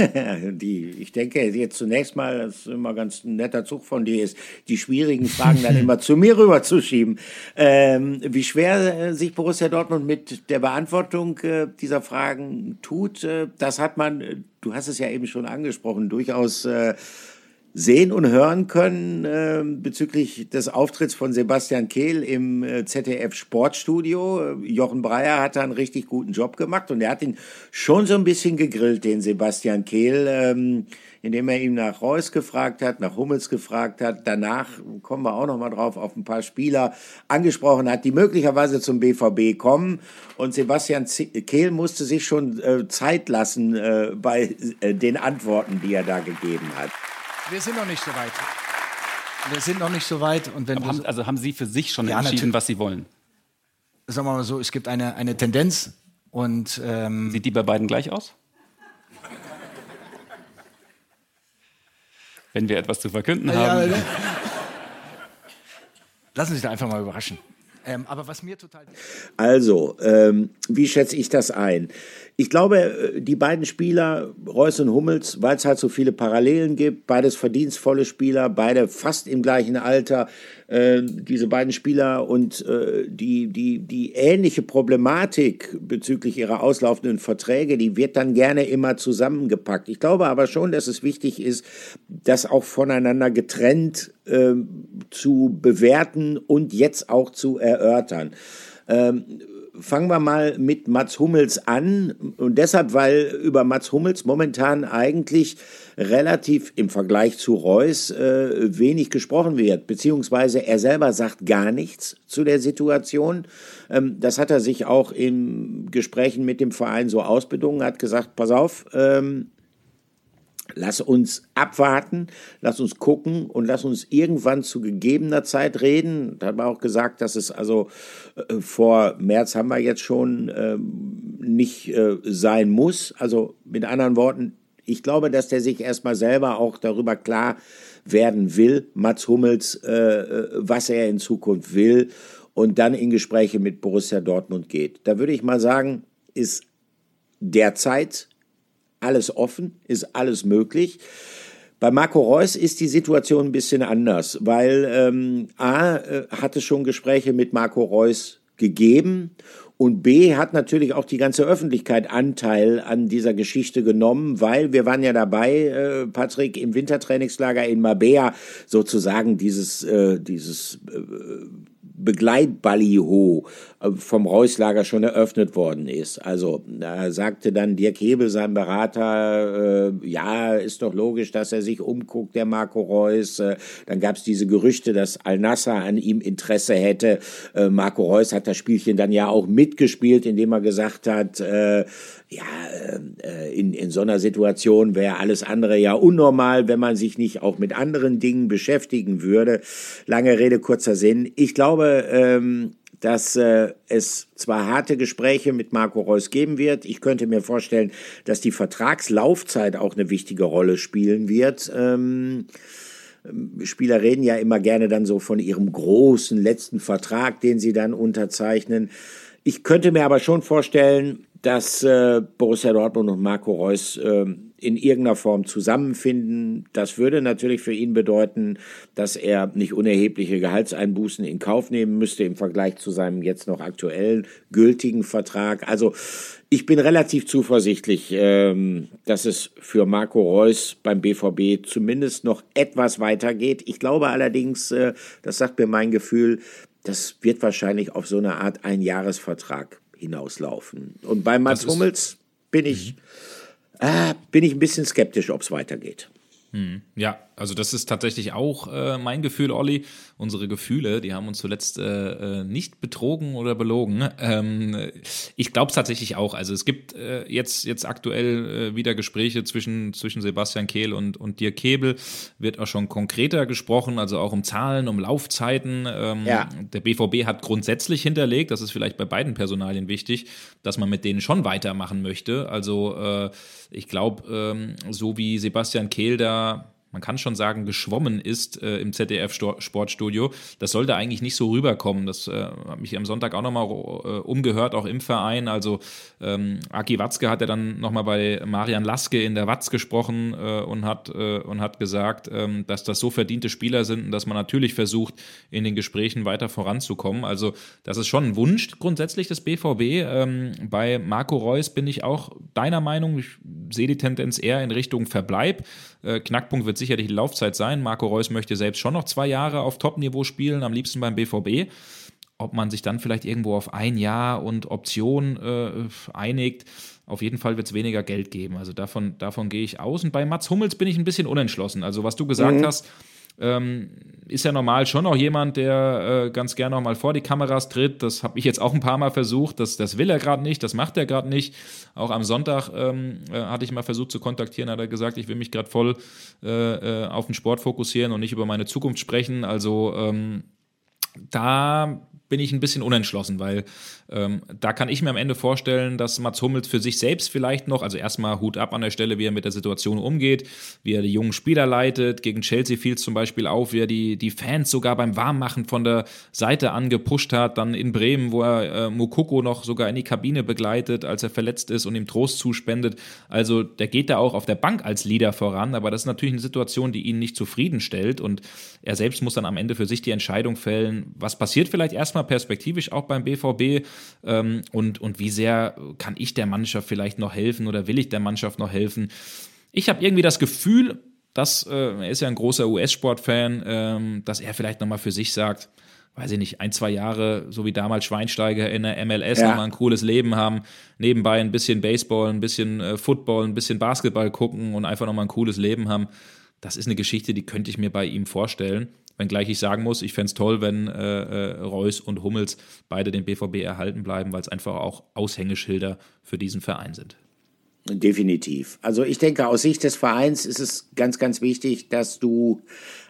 die, ich denke jetzt zunächst mal, das ist immer ganz ein netter Zug von dir ist, die schwierigen Fragen dann immer zu mir rüberzuschieben. Ähm, wie schwer sich Borussia Dortmund mit der Beantwortung äh, dieser Fragen tut, äh, das hat man, du hast es ja eben schon angesprochen, durchaus äh, sehen und hören können äh, bezüglich des Auftritts von Sebastian Kehl im äh, Z D F Sportstudio. Jochen Breyer hat da einen richtig guten Job gemacht und er hat ihn schon so ein bisschen gegrillt, den Sebastian Kehl, ähm, indem er ihm nach Reus gefragt hat, nach Hummels gefragt hat. Danach kommen wir auch noch mal drauf, auf ein paar Spieler angesprochen hat, die möglicherweise zum B V B kommen. Und Sebastian Kehl musste sich schon äh, Zeit lassen äh, bei äh, den Antworten, die er da gegeben hat. Wir sind noch nicht so weit. Wir sind noch nicht so weit. Und wenn Aber haben, also haben Sie für sich schon ja, entschieden, natürlich. was Sie wollen? Sagen wir mal so, es gibt eine, eine Tendenz. Und, ähm sieht die bei beiden gleich aus? Wenn wir etwas zu verkünden haben. Ja, lassen Sie sich da einfach mal überraschen. Ähm, aber was mir total... Also, ähm, wie schätze ich das ein? Ich glaube, die beiden Spieler, Reus und Hummels, weil es halt so viele Parallelen gibt, beides verdienstvolle Spieler, beide fast im gleichen Alter, äh, diese beiden Spieler und äh, die, die, die ähnliche Problematik bezüglich ihrer auslaufenden Verträge, die wird dann gerne immer zusammengepackt. Ich glaube aber schon, dass es wichtig ist, das auch voneinander getrennt äh, zu bewerten und jetzt auch zu erörtern. Ähm, Fangen wir mal mit Mats Hummels an und deshalb, weil über Mats Hummels momentan eigentlich relativ im Vergleich zu Reus äh, wenig gesprochen wird, beziehungsweise er selber sagt gar nichts zu der Situation. Ähm, das hat er sich auch in Gesprächen mit dem Verein so ausbedungen, hat gesagt, pass auf, ähm, lass uns abwarten, lass uns gucken und lass uns irgendwann zu gegebener Zeit reden. Da hat man auch gesagt, dass es also äh, vor März haben wir jetzt schon äh, nicht äh, sein muss. Also mit anderen Worten, ich glaube, dass der sich erstmal selber auch darüber klar werden will, Mats Hummels, äh, was er in Zukunft will und dann in Gespräche mit Borussia Dortmund geht. Da würde ich mal sagen, ist derzeit alles offen, ist alles möglich. Bei Marco Reus ist die Situation ein bisschen anders, weil ähm, A, äh, hat es schon Gespräche mit Marco Reus gegeben und B, hat natürlich auch die ganze Öffentlichkeit Anteil an dieser Geschichte genommen, weil wir waren ja dabei, äh, Patrick, im Wintertrainingslager in Marbella sozusagen dieses, äh, dieses äh, Begleitballiho vom Reus-Lager schon eröffnet worden ist. Also da sagte dann Dirk Hebel, sein Berater, äh, ja, ist doch logisch, dass er sich umguckt, der Marco Reus. Äh, dann gab es diese Gerüchte, dass Al-Nassr an ihm Interesse hätte. Äh, Marco Reus hat das Spielchen dann ja auch mitgespielt, indem er gesagt hat, äh, ja, äh, in, in so einer Situation wäre alles andere ja unnormal, wenn man sich nicht auch mit anderen Dingen beschäftigen würde. Lange Rede, kurzer Sinn. Ich glaube, ähm, dass äh, es zwar harte Gespräche mit Marco Reus geben wird. Ich könnte mir vorstellen, dass die Vertragslaufzeit auch eine wichtige Rolle spielen wird. Ähm, Spieler reden ja immer gerne dann so von ihrem großen letzten Vertrag, den sie dann unterzeichnen. Ich könnte mir aber schon vorstellen, dass äh, Borussia Dortmund und Marco Reus äh, in irgendeiner Form zusammenfinden. Das würde natürlich für ihn bedeuten, dass er nicht unerhebliche Gehaltseinbußen in Kauf nehmen müsste im Vergleich zu seinem jetzt noch aktuell gültigen Vertrag. Also ich bin relativ zuversichtlich, ähm, dass es für Marco Reus beim B V B zumindest noch etwas weitergeht. Ich glaube allerdings, äh, das sagt mir mein Gefühl, das wird wahrscheinlich auf so eine Art Einjahresvertrag hinauslaufen. Und bei Mats Hummels bin ich, mhm. äh, bin ich ein bisschen skeptisch, ob es weitergeht. Hm. Ja, also das ist tatsächlich auch äh, mein Gefühl, Olli. Unsere Gefühle, die haben uns zuletzt äh, nicht betrogen oder belogen. Ähm, ich glaube es tatsächlich auch. Also es gibt äh, jetzt jetzt aktuell äh, wieder Gespräche zwischen zwischen Sebastian Kehl und und Dirk Hebel. Wird auch schon konkreter gesprochen, also auch um Zahlen, um Laufzeiten. Ähm, ja. Der B V B hat grundsätzlich hinterlegt, das ist vielleicht bei beiden Personalien wichtig, dass man mit denen schon weitermachen möchte. Also äh, ich glaube, ähm, so wie Sebastian Kehl da, man kann schon sagen, geschwommen ist äh, im Z D F-Sportstudio. Das sollte eigentlich nicht so rüberkommen. Das äh, hat mich am Sonntag auch nochmal äh, umgehört, auch im Verein. Also ähm, Aki Watzke hat ja dann nochmal bei Marian Laske in der Watz gesprochen äh, und hat äh, und hat gesagt, ähm, dass das so verdiente Spieler sind und dass man natürlich versucht, in den Gesprächen weiter voranzukommen. Also das ist schon ein Wunsch grundsätzlich des B V B. Ähm, bei Marco Reus bin ich auch deiner Meinung. Ich sehe die Tendenz eher in Richtung Verbleib. Äh, Knackpunkt wird sicherlich die Laufzeit sein. Marco Reus möchte selbst schon noch zwei Jahre auf Top-Niveau spielen, am liebsten beim B V B. Ob man sich dann vielleicht irgendwo auf ein Jahr und Option äh, einigt, auf jeden Fall wird es weniger Geld geben. Also davon, davon gehe ich aus. Und bei Mats Hummels bin ich ein bisschen unentschlossen. Also was du gesagt mhm. hast, ähm, ist ja normal schon auch jemand, der äh, ganz gerne auch mal vor die Kameras tritt. Das habe ich jetzt auch ein paar Mal versucht. Das, das will er gerade nicht, das macht er gerade nicht. Auch am Sonntag ähm, äh, hatte ich mal versucht zu kontaktieren, hat er gesagt, ich will mich gerade voll äh, auf den Sport fokussieren und nicht über meine Zukunft sprechen. Also ähm, da bin ich ein bisschen unentschlossen, weil ähm, da kann ich mir am Ende vorstellen, dass Mats Hummels für sich selbst vielleicht noch, also erstmal Hut ab an der Stelle, wie er mit der Situation umgeht, wie er die jungen Spieler leitet. Gegen Chelsea fiel es zum Beispiel auf, wie er die, die Fans sogar beim Warmmachen von der Seite an gepusht hat. Dann in Bremen, wo er äh, Moukoko noch sogar in die Kabine begleitet, als er verletzt ist und ihm Trost zuspendet. Also der geht da auch auf der Bank als Leader voran, aber das ist natürlich eine Situation, die ihn nicht zufriedenstellt und er selbst muss dann am Ende für sich die Entscheidung fällen, was passiert vielleicht erstmal perspektivisch auch beim B V B ähm, und, und wie sehr kann ich der Mannschaft vielleicht noch helfen oder will ich der Mannschaft noch helfen. Ich habe irgendwie das Gefühl, dass, äh, er ist ja ein großer U S-Sport-Fan, ähm, dass er vielleicht nochmal für sich sagt, weiß ich nicht, ein, zwei Jahre, so wie damals Schweinsteiger in der M L S, ja. nochmal ein cooles Leben haben, nebenbei ein bisschen Baseball, ein bisschen äh, Football, ein bisschen Basketball gucken und einfach nochmal ein cooles Leben haben. Das ist eine Geschichte, die könnte ich mir bei ihm vorstellen. Wenngleich ich sagen muss, ich fände es toll, wenn äh, äh, Reus und Hummels beide den B V B erhalten bleiben, weil es einfach auch Aushängeschilder für diesen Verein sind. Definitiv. Also ich denke, aus Sicht des Vereins ist es ganz, ganz wichtig, dass du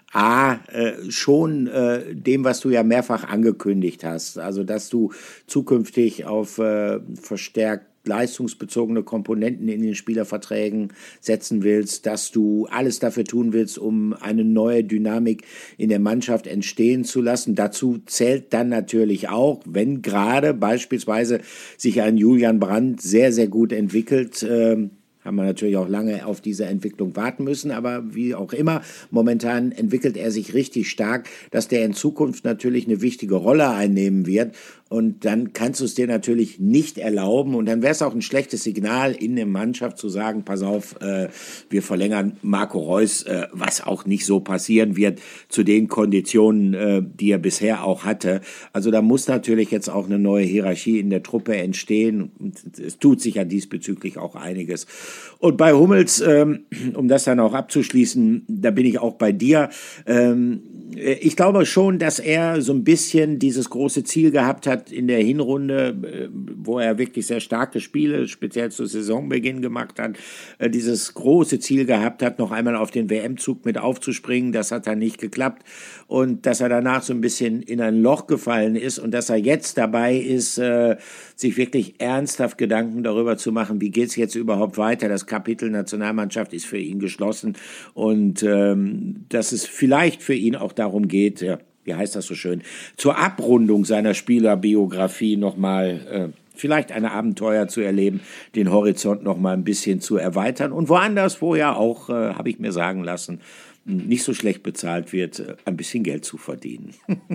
A, äh, schon äh, dem, was du ja mehrfach angekündigt hast, also dass du zukünftig auf äh, verstärkt leistungsbezogene Komponenten in den Spielerverträgen setzen willst, dass du alles dafür tun willst, um eine neue Dynamik in der Mannschaft entstehen zu lassen. Dazu zählt dann natürlich auch, wenn gerade beispielsweise sich ein Julian Brandt sehr, sehr gut entwickelt, äh, haben wir natürlich auch lange auf diese Entwicklung warten müssen, aber wie auch immer, momentan entwickelt er sich richtig stark, dass der in Zukunft natürlich eine wichtige Rolle einnehmen wird und dann kannst du es dir natürlich nicht erlauben und dann wäre es auch ein schlechtes Signal in der Mannschaft zu sagen, pass auf, äh, wir verlängern Marco Reus, äh, was auch nicht so passieren wird zu den Konditionen, äh, die er bisher auch hatte. Also da muss natürlich jetzt auch eine neue Hierarchie in der Truppe entstehen und es tut sich ja diesbezüglich auch einiges. Und bei Hummels, ähm, um das dann auch abzuschließen, da bin ich auch bei dir. Ähm, ich glaube schon, dass er so ein bisschen dieses große Ziel gehabt hat in der Hinrunde, wo er wirklich sehr starke Spiele, speziell zu Saisonbeginn gemacht hat, dieses große Ziel gehabt hat, noch einmal auf den W M-Zug mit aufzuspringen. Das hat dann nicht geklappt. Und dass er danach so ein bisschen in ein Loch gefallen ist und dass er jetzt dabei ist, äh, sich wirklich ernsthaft Gedanken darüber zu machen, wie geht's jetzt überhaupt weiter. Das Kapitel Nationalmannschaft ist für ihn geschlossen und ähm, dass es vielleicht für ihn auch darum geht, ja, wie heißt das so schön, zur Abrundung seiner Spielerbiografie nochmal äh, vielleicht ein Abenteuer zu erleben, den Horizont nochmal ein bisschen zu erweitern und woanders, wo ja auch, äh, habe ich mir sagen lassen, nicht so schlecht bezahlt wird, ein bisschen Geld zu verdienen.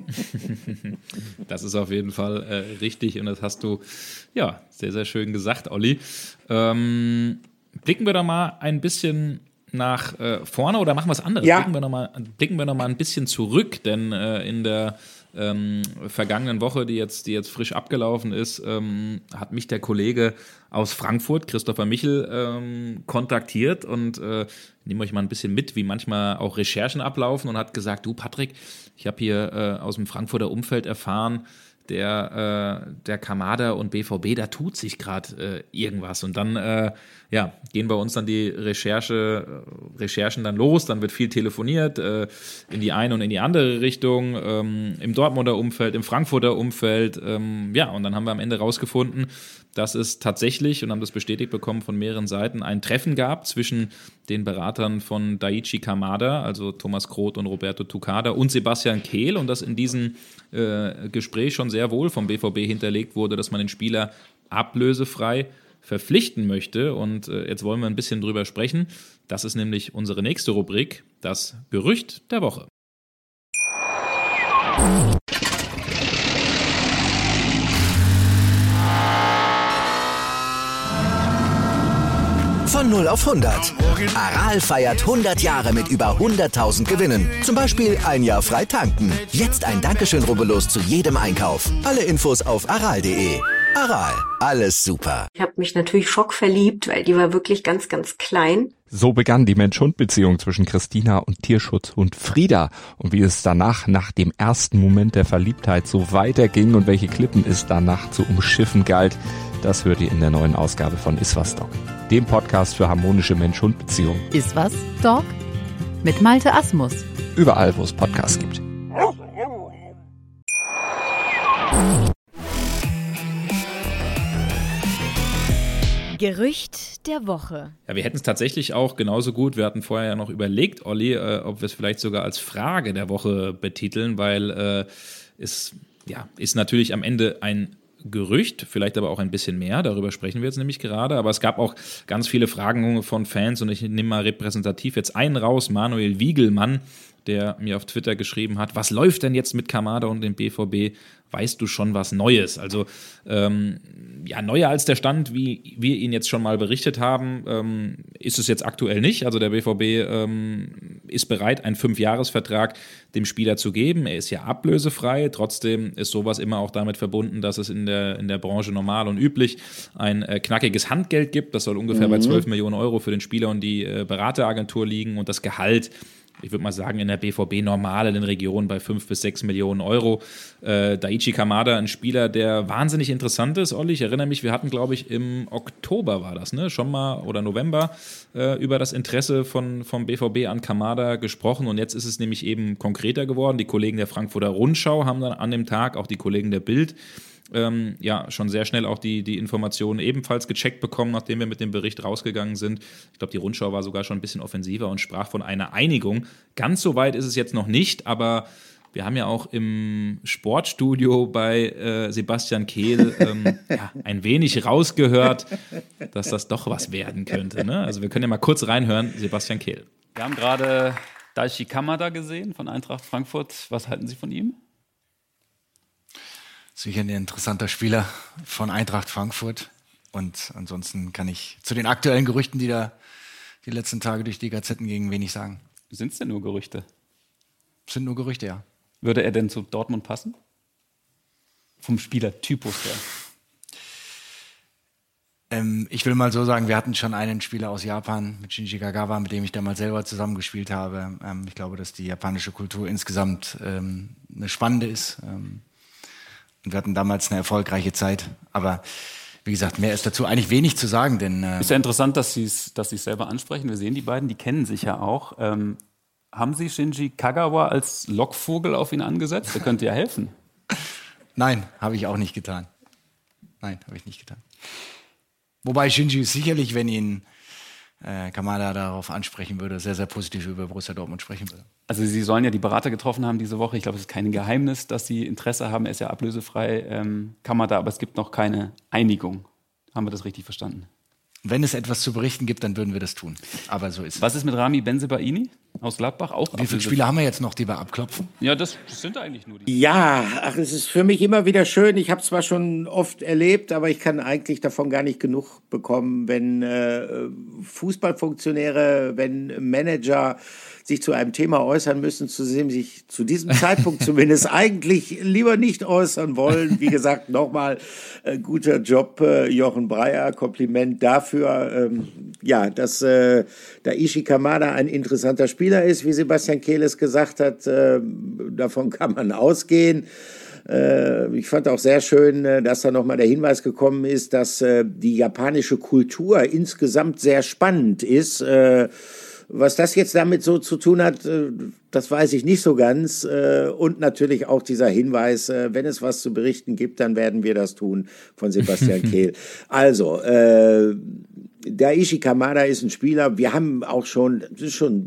Das ist auf jeden Fall äh, richtig und das hast du ja sehr, sehr schön gesagt, Olli. Ähm, blicken wir doch mal ein bisschen nach äh, vorne oder machen wir was anderes? Ja. Blicken wir noch mal, blicken wir noch mal ein bisschen zurück, denn äh, in der ähm, vergangenen Woche, die jetzt, die jetzt frisch abgelaufen ist, ähm, hat mich der Kollege aus Frankfurt, Christopher Michel, ähm, kontaktiert und äh, nehme euch mal ein bisschen mit, wie manchmal auch Recherchen ablaufen und hat gesagt, du Patrick, ich habe hier äh, aus dem Frankfurter Umfeld erfahren, der, äh, der Kamada und B V B, da tut sich gerade äh, irgendwas. Und dann äh, ja, gehen bei uns dann die Recherche, Recherchen dann los, dann wird viel telefoniert, äh, in die eine und in die andere Richtung, ähm, im Dortmunder Umfeld, im Frankfurter Umfeld. Ähm, ja, und dann haben wir am Ende rausgefunden, dass es tatsächlich, und haben das bestätigt bekommen von mehreren Seiten, ein Treffen gab zwischen den Beratern von Daichi Kamada, also Thomas Kroth und Roberto Tucada und Sebastian Kehl und dass in diesem äh, Gespräch schon sehr wohl vom B V B hinterlegt wurde, dass man den Spieler ablösefrei verpflichten möchte und äh, jetzt wollen wir ein bisschen drüber sprechen. Das ist nämlich unsere nächste Rubrik, das Gerücht der Woche. Von null auf hundert. Aral feiert hundert Jahre mit über hunderttausend Gewinnen. Zum Beispiel ein Jahr frei tanken. Jetzt ein Dankeschön, rubbellos zu jedem Einkauf. Alle Infos auf aral punkt de. Aral, alles super. Ich habe mich natürlich schockverliebt, weil die war wirklich ganz, ganz klein. So begann die Mensch-Hund-Beziehung zwischen Christina und Tierschutzhund Frieda. Und wie es danach, nach dem ersten Moment der Verliebtheit, so weiterging und welche Klippen es danach zu umschiffen galt, das hört ihr in der neuen Ausgabe von Iswas Dog, dem Podcast für harmonische Mensch-Hund-Beziehungen. Iswas Dog mit Malte Asmus. Überall, wo es Podcasts gibt. Gerücht der Woche. Ja, wir hätten es tatsächlich auch genauso gut, wir hatten vorher ja noch überlegt, Olli, äh, ob wir es vielleicht sogar als Frage der Woche betiteln, weil äh, es ja, ist natürlich am Ende ein Gerücht, vielleicht aber auch ein bisschen mehr, darüber sprechen wir jetzt nämlich gerade, aber es gab auch ganz viele Fragen von Fans und ich nehme mal repräsentativ jetzt einen raus, Manuel Wiegelmann, der mir auf Twitter geschrieben hat, was läuft denn jetzt mit Kamada und dem B V B? Weißt du schon was Neues? Also ähm, ja, neuer als der Stand, wie wir ihn jetzt schon mal berichtet haben, ähm, ist es jetzt aktuell nicht. Also der B V B ähm, ist bereit, einen Fünfjahresvertrag dem Spieler zu geben. Er ist ja ablösefrei. Trotzdem ist sowas immer auch damit verbunden, dass es in der, in der Branche normal und üblich ein äh, knackiges Handgeld gibt. Das soll ungefähr mhm. bei zwölf Millionen Euro für den Spieler und die äh, Berateragentur liegen und das Gehalt, ich würde mal sagen, in der B V B normal in den Regionen bei fünf bis sechs Millionen Euro. Äh, Daichi Kamada, ein Spieler, der wahnsinnig interessant ist, Olli. Ich erinnere mich, wir hatten, glaube ich, im Oktober war das, ne, schon mal oder November äh, über das Interesse von, vom B V B an Kamada gesprochen. Und jetzt ist es nämlich eben konkreter geworden. Die Kollegen der Frankfurter Rundschau haben dann an dem Tag, auch die Kollegen der Bild, Ähm, ja, schon sehr schnell auch die, die Informationen ebenfalls gecheckt bekommen, nachdem wir mit dem Bericht rausgegangen sind. Ich glaube, die Rundschau war sogar schon ein bisschen offensiver und sprach von einer Einigung. Ganz so weit ist es jetzt noch nicht, aber wir haben ja auch im Sportstudio bei äh, Sebastian Kehl ähm, ja, ein wenig rausgehört, dass das doch was werden könnte. Ne? Also wir können ja mal kurz reinhören, Sebastian Kehl. Wir haben gerade Daichi Kamada gesehen von Eintracht Frankfurt. Was halten Sie von ihm? Sicher ein interessanter Spieler von Eintracht Frankfurt. Und ansonsten kann ich zu den aktuellen Gerüchten, die da die letzten Tage durch die Gazetten gingen, wenig sagen. Sind es denn nur Gerüchte? Sind nur Gerüchte, ja. Würde er denn zu Dortmund passen? Vom Spielertypus her. Ähm, ich will mal so sagen, wir hatten schon einen Spieler aus Japan mit Shinji Kagawa, mit dem ich damals selber zusammengespielt habe. Ähm, ich glaube, dass die japanische Kultur insgesamt ähm, eine spannende ist. Ähm, Und wir hatten damals eine erfolgreiche Zeit. Aber wie gesagt, mehr ist dazu eigentlich wenig zu sagen. Denn, äh ist ja interessant, dass Sie es dass selber ansprechen. Wir sehen die beiden, die kennen sich ja auch. Ähm, haben Sie Shinji Kagawa als Lockvogel auf ihn angesetzt? Der könnte ja helfen. Nein, habe ich auch nicht getan. Nein, habe ich nicht getan. Wobei Shinji sicherlich, wenn ihn äh, Kamada darauf ansprechen würde, sehr, sehr positiv über Borussia Dortmund sprechen würde. Also Sie sollen ja die Berater getroffen haben diese Woche. Ich glaube, es ist kein Geheimnis, dass Sie Interesse haben. Er ist ja ablösefrei, ähm, Kamada, aber es gibt noch keine Einigung. Haben wir das richtig verstanden? Wenn es etwas zu berichten gibt, dann würden wir das tun. Aber so ist es. Was ist mit Rami Bensebaini aus Gladbach? Auch Wie viele Spieler haben wir jetzt noch, die wir abklopfen? Ja, das, das sind eigentlich nur die. Ja, ach, es ist für mich immer wieder schön. Ich habe es zwar schon oft erlebt, aber ich kann eigentlich davon gar nicht genug bekommen, wenn äh, Fußballfunktionäre, wenn Manager sich zu einem Thema äußern müssen, zu dem sich zu diesem Zeitpunkt zumindest eigentlich lieber nicht äußern wollen. Wie gesagt, nochmal äh, guter Job, äh, Jochen Breyer, Kompliment dafür. Ähm, ja, dass äh, Daichi Kamada ein interessanter Spieler ist, wie Sebastian Kehl es gesagt hat, äh, davon kann man ausgehen. Äh, ich fand auch sehr schön, äh, dass da nochmal der Hinweis gekommen ist, dass äh, die japanische Kultur insgesamt sehr spannend ist. Äh, Was das jetzt damit so zu tun hat, das weiß ich nicht so ganz. Und natürlich auch dieser Hinweis, wenn es was zu berichten gibt, dann werden wir das tun, von Sebastian Kehl. Also, äh, Daichi Kamada ist ein Spieler, wir haben auch schon, das ist schon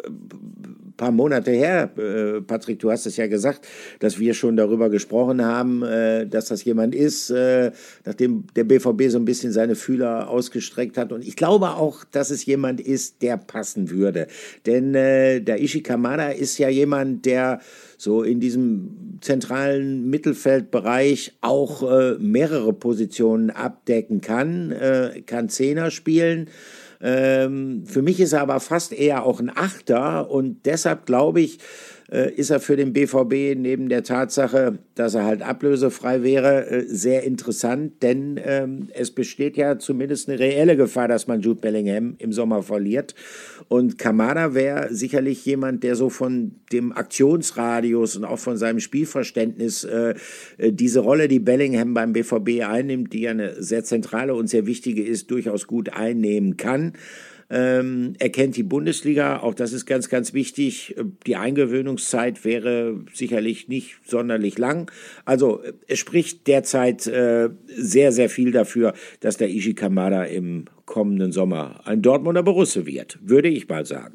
ein paar Monate her, äh, Patrick, du hast es ja gesagt, dass wir schon darüber gesprochen haben, äh, dass das jemand ist, äh, nachdem der B V B so ein bisschen seine Fühler ausgestreckt hat. Und ich glaube auch, dass es jemand ist, der passen würde. Denn äh, Daichi Kamada ist ja jemand, der so in diesem zentralen Mittelfeldbereich auch äh, mehrere Positionen abdecken kann, äh, kann Zehner spielen. Ähm, für mich ist er aber fast eher auch ein Achter und deshalb glaube ich, äh, ist er für den B V B neben der Tatsache, dass er halt ablösefrei wäre, äh, sehr interessant, denn ähm, es besteht ja zumindest eine reelle Gefahr, dass man Jude Bellingham im Sommer verliert. Und Kamada wäre sicherlich jemand, der so von dem Aktionsradius und auch von seinem Spielverständnis äh, diese Rolle, die Bellingham beim B V B einnimmt, die ja eine sehr zentrale und sehr wichtige ist, durchaus gut einnehmen kann. Ähm, er kennt die Bundesliga, auch das ist ganz, ganz wichtig. Die Eingewöhnungszeit wäre sicherlich nicht sonderlich lang. Also es spricht derzeit äh, sehr, sehr viel dafür, dass der Issei Kamada im kommenden Sommer ein Dortmunder Borusse wird, würde ich mal sagen.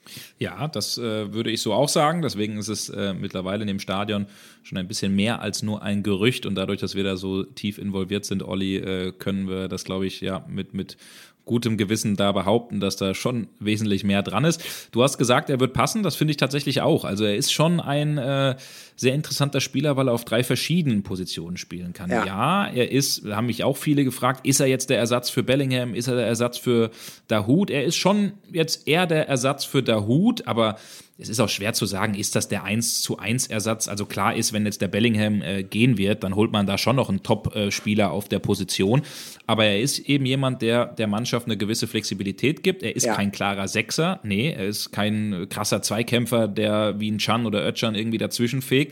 Ja, das äh, würde ich so auch sagen. Deswegen ist es äh, mittlerweile in dem Stadion schon ein bisschen mehr als nur ein Gerücht. Und dadurch, dass wir da so tief involviert sind, Olli, äh, können wir das, glaube ich, ja mit, mit gutem Gewissen da behaupten, dass da schon wesentlich mehr dran ist. Du hast gesagt, er wird passen. Das finde ich tatsächlich auch. Also er ist schon ein äh, sehr interessanter Spieler, weil er auf drei verschiedenen Positionen spielen kann. Ja. ja, er ist, haben mich auch viele gefragt, ist er jetzt der Ersatz für Bellingham? Ist er der Ersatz für Dahoud? Er ist schon jetzt eher der Ersatz für Dahoud, aber es ist auch schwer zu sagen, ist das der eins zu eins Ersatz? Also klar ist, wenn jetzt der Bellingham äh, gehen wird, dann holt man da schon noch einen Top-Spieler äh, auf der Position. Aber er ist eben jemand, der der Mannschaft eine gewisse Flexibilität gibt. Er ist ja. kein klarer Sechser. Nee, er ist kein krasser Zweikämpfer, der wie ein Can oder Özcan irgendwie dazwischen fegt.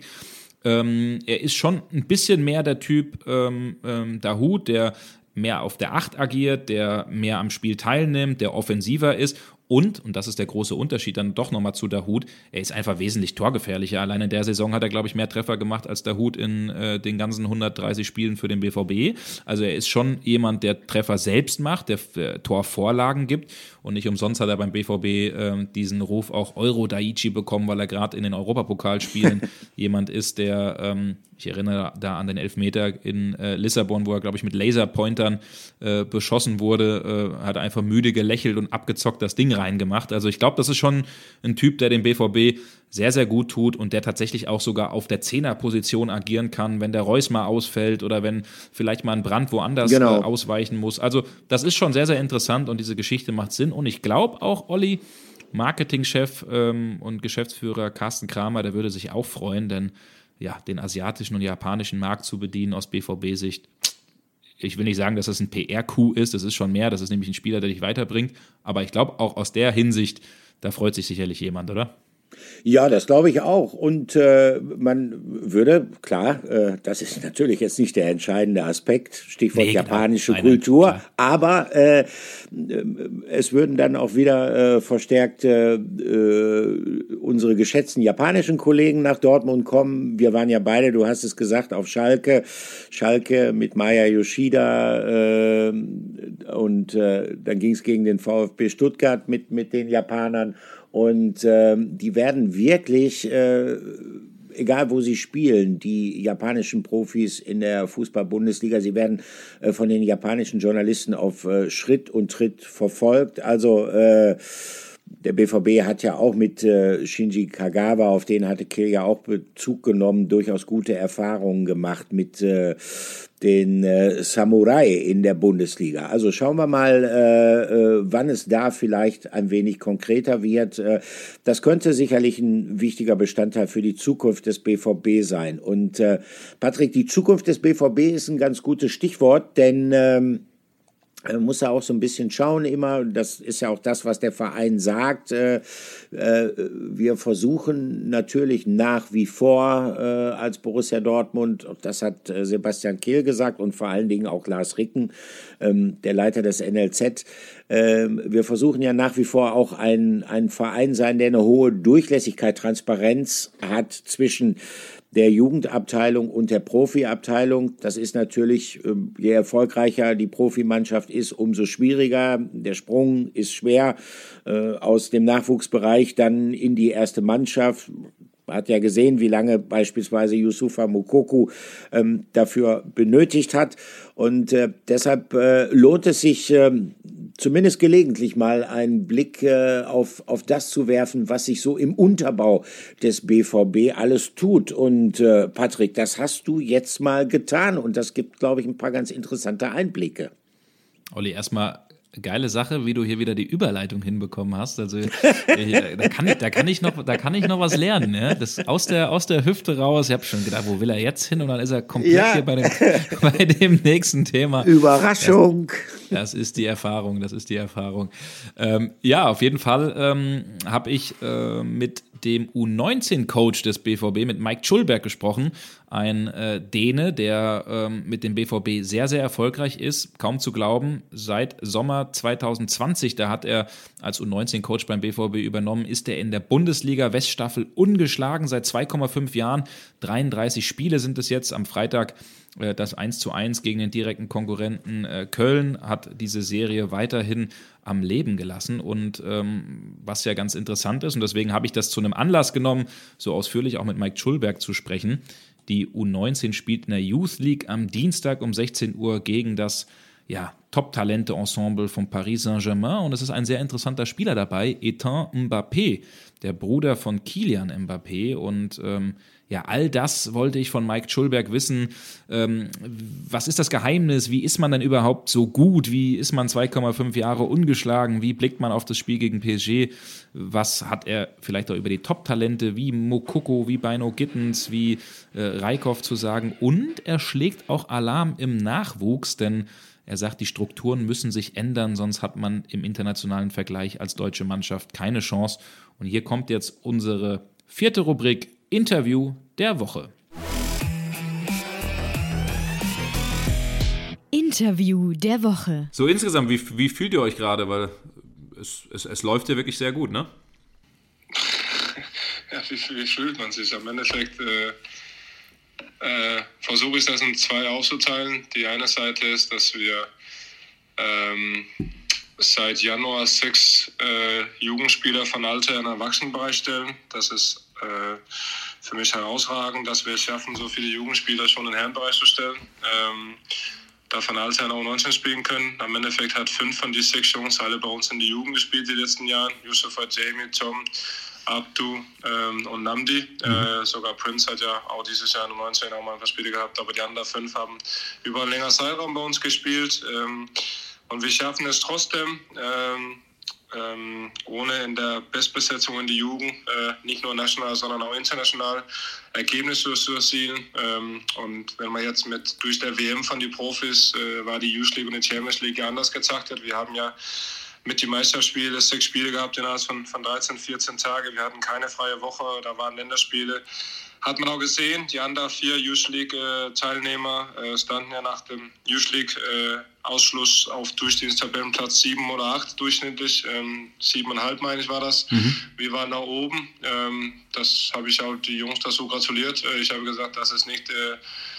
Ähm, er ist schon ein bisschen mehr der Typ ähm, ähm, Dahoud, der mehr auf der Acht agiert, der mehr am Spiel teilnimmt, der offensiver ist. Und, und das ist der große Unterschied dann doch nochmal zu Dahoud, er ist einfach wesentlich torgefährlicher. Allein in der Saison hat er, glaube ich, mehr Treffer gemacht als Dahoud in äh, den ganzen hundertdreißig Spielen für den B V B. Also er ist schon jemand, der Treffer selbst macht, der äh, Torvorlagen gibt. Und nicht umsonst hat er beim B V B äh, diesen Ruf auch Euro-Daichi bekommen, weil er gerade in den Europapokalspielen jemand ist, der, ähm, ich erinnere da an den Elfmeter in äh, Lissabon, wo er, glaube ich, mit Laserpointern äh, beschossen wurde, äh, hat einfach müde gelächelt und abgezockt das Ding reingemacht. Also ich glaube, das ist schon ein Typ, der dem B V B sehr, sehr gut tut und der tatsächlich auch sogar auf der Zehnerposition agieren kann, wenn der Reus mal ausfällt oder wenn vielleicht mal ein Brand woanders genau. äh, ausweichen muss. Also das ist schon sehr, sehr interessant und diese Geschichte macht Sinn. Und ich glaube auch, Olli, Marketingchef ähm, und Geschäftsführer Carsten Kramer, der würde sich auch freuen, denn ja, den asiatischen und japanischen Markt zu bedienen aus B V B-Sicht, ich will nicht sagen, dass das ein P R-Coup ist, das ist schon mehr, das ist nämlich ein Spieler, der dich weiterbringt, aber ich glaube auch aus der Hinsicht, da freut sich sicherlich jemand, oder? Ja, das glaube ich auch. Und äh, man würde, klar, äh, das ist natürlich jetzt nicht der entscheidende Aspekt, Stichwort nee, japanische genau. Kultur, Nein, aber äh, es würden dann auch wieder äh, verstärkt äh, unsere geschätzten japanischen Kollegen nach Dortmund kommen. Wir waren ja beide, du hast es gesagt, auf Schalke. Schalke mit Maya Yoshida äh, und äh, dann ging es gegen den VfB Stuttgart mit, mit den Japanern. Und äh, die werden wirklich, äh, egal wo sie spielen, die japanischen Profis in der Fußball-Bundesliga, sie werden äh, von den japanischen Journalisten auf äh, Schritt und Tritt verfolgt. Also äh, der B V B hat ja auch mit äh, Shinji Kagawa, auf den hatte Kiel ja auch Bezug genommen, durchaus gute Erfahrungen gemacht mit äh, den äh, Samurai in der Bundesliga. Also schauen wir mal, äh, äh, wann es da vielleicht ein wenig konkreter wird. Äh, das könnte sicherlich ein wichtiger Bestandteil für die Zukunft des B V B sein. Und äh, Patrick, die Zukunft des B V B ist ein ganz gutes Stichwort, denn ähm, Man muss ja auch so ein bisschen schauen immer, das ist ja auch das, was der Verein sagt. Äh, äh, wir versuchen natürlich nach wie vor äh, als Borussia Dortmund, das hat äh, Sebastian Kehl gesagt und vor allen Dingen auch Lars Ricken, ähm, der Leiter des N L Z, äh, wir versuchen ja nach wie vor auch ein, ein Verein sein, der eine hohe Durchlässigkeit, Transparenz hat zwischen der Jugendabteilung und der Profiabteilung. Das ist natürlich, je erfolgreicher die Profimannschaft ist, umso schwieriger. Der Sprung ist schwer äh, aus dem Nachwuchsbereich dann in die erste Mannschaft. Man hat ja gesehen, wie lange beispielsweise Youssoufa Moukoko ähm, dafür benötigt hat. Und äh, deshalb äh, lohnt es sich, äh, zumindest gelegentlich mal einen Blick äh, auf, auf das zu werfen, was sich so im Unterbau des B V B alles tut. Und äh, Patrick, das hast du jetzt mal getan. Und das gibt, glaube ich, ein paar ganz interessante Einblicke. Olli, erstmal geile Sache, wie du hier wieder die Überleitung hinbekommen hast. Also da kann ich, da kann ich noch, da kann ich noch was lernen. Ne? Das aus der aus der Hüfte raus. Ich habe schon gedacht, wo will er jetzt hin? Und dann ist er komplett ja. hier bei dem, bei dem nächsten Thema. Überraschung. Das, das ist die Erfahrung. Das ist die Erfahrung. Ähm, ja, auf jeden Fall ähm, habe ich äh, mit mit dem U neunzehn Coach des B V B, mit Mike Tschulberg, gesprochen. Ein äh, Däne, der ähm, mit dem B V B sehr, sehr erfolgreich ist. Kaum zu glauben, seit Sommer zwanzig zwanzig, da hat er als U neunzehn Coach beim B V B übernommen, ist er in der Bundesliga Weststaffel ungeschlagen seit zwei Komma fünf Jahren. dreiunddreißig Spiele sind es jetzt. Am Freitag äh, das eins zu eins gegen den direkten Konkurrenten äh, Köln hat diese Serie weiterhin am Leben gelassen. Und ähm, was ja ganz interessant ist, und deswegen habe ich das zu einem Anlass genommen, so ausführlich auch mit Mike Tschulberg zu sprechen. Die U neunzehn spielt in der Youth League am Dienstag um sechzehn Uhr gegen das ja, Top-Talente-Ensemble von Paris Saint-Germain. Und es ist ein sehr interessanter Spieler dabei, Ethan Mbappé, der Bruder von Kylian Mbappé. Und ähm, ja, all das wollte ich von Mike Tschulberg wissen. Ähm, was ist das Geheimnis? Wie ist man denn überhaupt so gut? Wie ist man zwei Komma fünf Jahre ungeschlagen? Wie blickt man auf das Spiel gegen P S G? Was hat er vielleicht auch über die Top-Talente wie Mokoko, wie Bino Gittens, wie äh, Raikov zu sagen? Und er schlägt auch Alarm im Nachwuchs, denn er sagt, die Strukturen müssen sich ändern, sonst hat man im internationalen Vergleich als deutsche Mannschaft keine Chance. Und hier kommt jetzt unsere vierte Rubrik, Interview der Woche. Interview der Woche. So insgesamt, wie, wie fühlt ihr euch gerade? Weil es, es, es läuft ja wirklich sehr gut, ne? Ja, wie, wie fühlt man sich? Am Endeffekt äh, äh, versuche ich das in zwei aufzuteilen. Die eine Seite ist, dass wir ähm, seit Januar sechs äh, Jugendspieler von Alter in den Erwachsenenbereich stellen. Das ist äh, für mich herausragend, dass wir es schaffen, so viele Jugendspieler schon in den Herrenbereich zu stellen. Ähm, da von Alter in U neunzehn spielen können. Am Endeffekt hat fünf von diesen sechs Jungs alle bei uns in die Jugend gespielt die letzten Jahren. Yusufa, Jamie, Tom, Abdu ähm, und Namdi. Mhm. Äh, sogar Prince hat ja auch dieses Jahr in U neunzehn auch mal ein paar Spiele gehabt, aber die anderen fünf haben über einen längeren Zeitraum bei uns gespielt. Ähm, und wir schaffen es trotzdem, ähm, ähm, ohne in der Bestbesetzung in die Jugend, äh, nicht nur national, sondern auch international Ergebnisse zu erzielen. Ähm, und wenn man jetzt mit durch der W M von den Profis, äh, war die Youth League und die Champions League ja anders getaktet. Wir haben ja mit den Meisterspielen sechs Spiele gehabt innerhalb von, von dreizehn, vierzehn Tagen. Wir hatten keine freie Woche, da waren Länderspiele. Hat man auch gesehen, die anderen vier Youth League-Teilnehmer äh, standen ja nach dem Youth League-Ausschluss äh, auf Durchschnittstabellenplatz sieben oder acht durchschnittlich. Ähm, siebeneinhalb, meine ich, war das. Mhm. Wir waren da oben. Ähm, das habe ich auch die Jungs dazu gratuliert. Äh, ich habe gesagt, das ist nicht äh,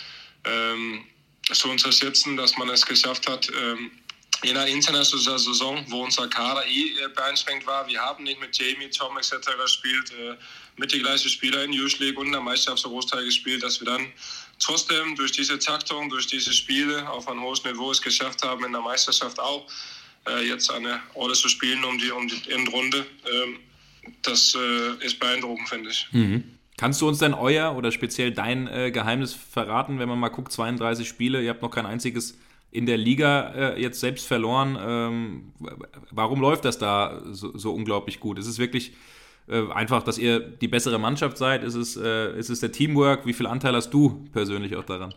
ähm, zu unterschätzen, dass man es geschafft hat, ähm, in einer internationalen Saison, wo unser Kader eh beeinschränkt war. Wir haben nicht mit Jamie, Tom et cetera gespielt, äh, mit den gleichen Spielern in Youth League und in der Meisterschaftsgroßteil gespielt, dass wir dann trotzdem durch diese Taktung, durch diese Spiele auf ein hohes Niveau es geschafft haben, in der Meisterschaft auch äh, jetzt eine Rolle zu spielen um die, um die Endrunde. Ähm, das äh, ist beeindruckend, finde ich. Mhm. Kannst du uns denn euer oder speziell dein äh, Geheimnis verraten, wenn man mal guckt, zweiunddreißig Spiele, ihr habt noch kein einziges in der Liga äh, jetzt selbst verloren. Ähm, warum läuft das da so, so unglaublich gut? Ist es wirklich äh, einfach, dass ihr die bessere Mannschaft seid? Ist es, äh, ist es der Teamwork? Wie viel Anteil hast du persönlich auch daran?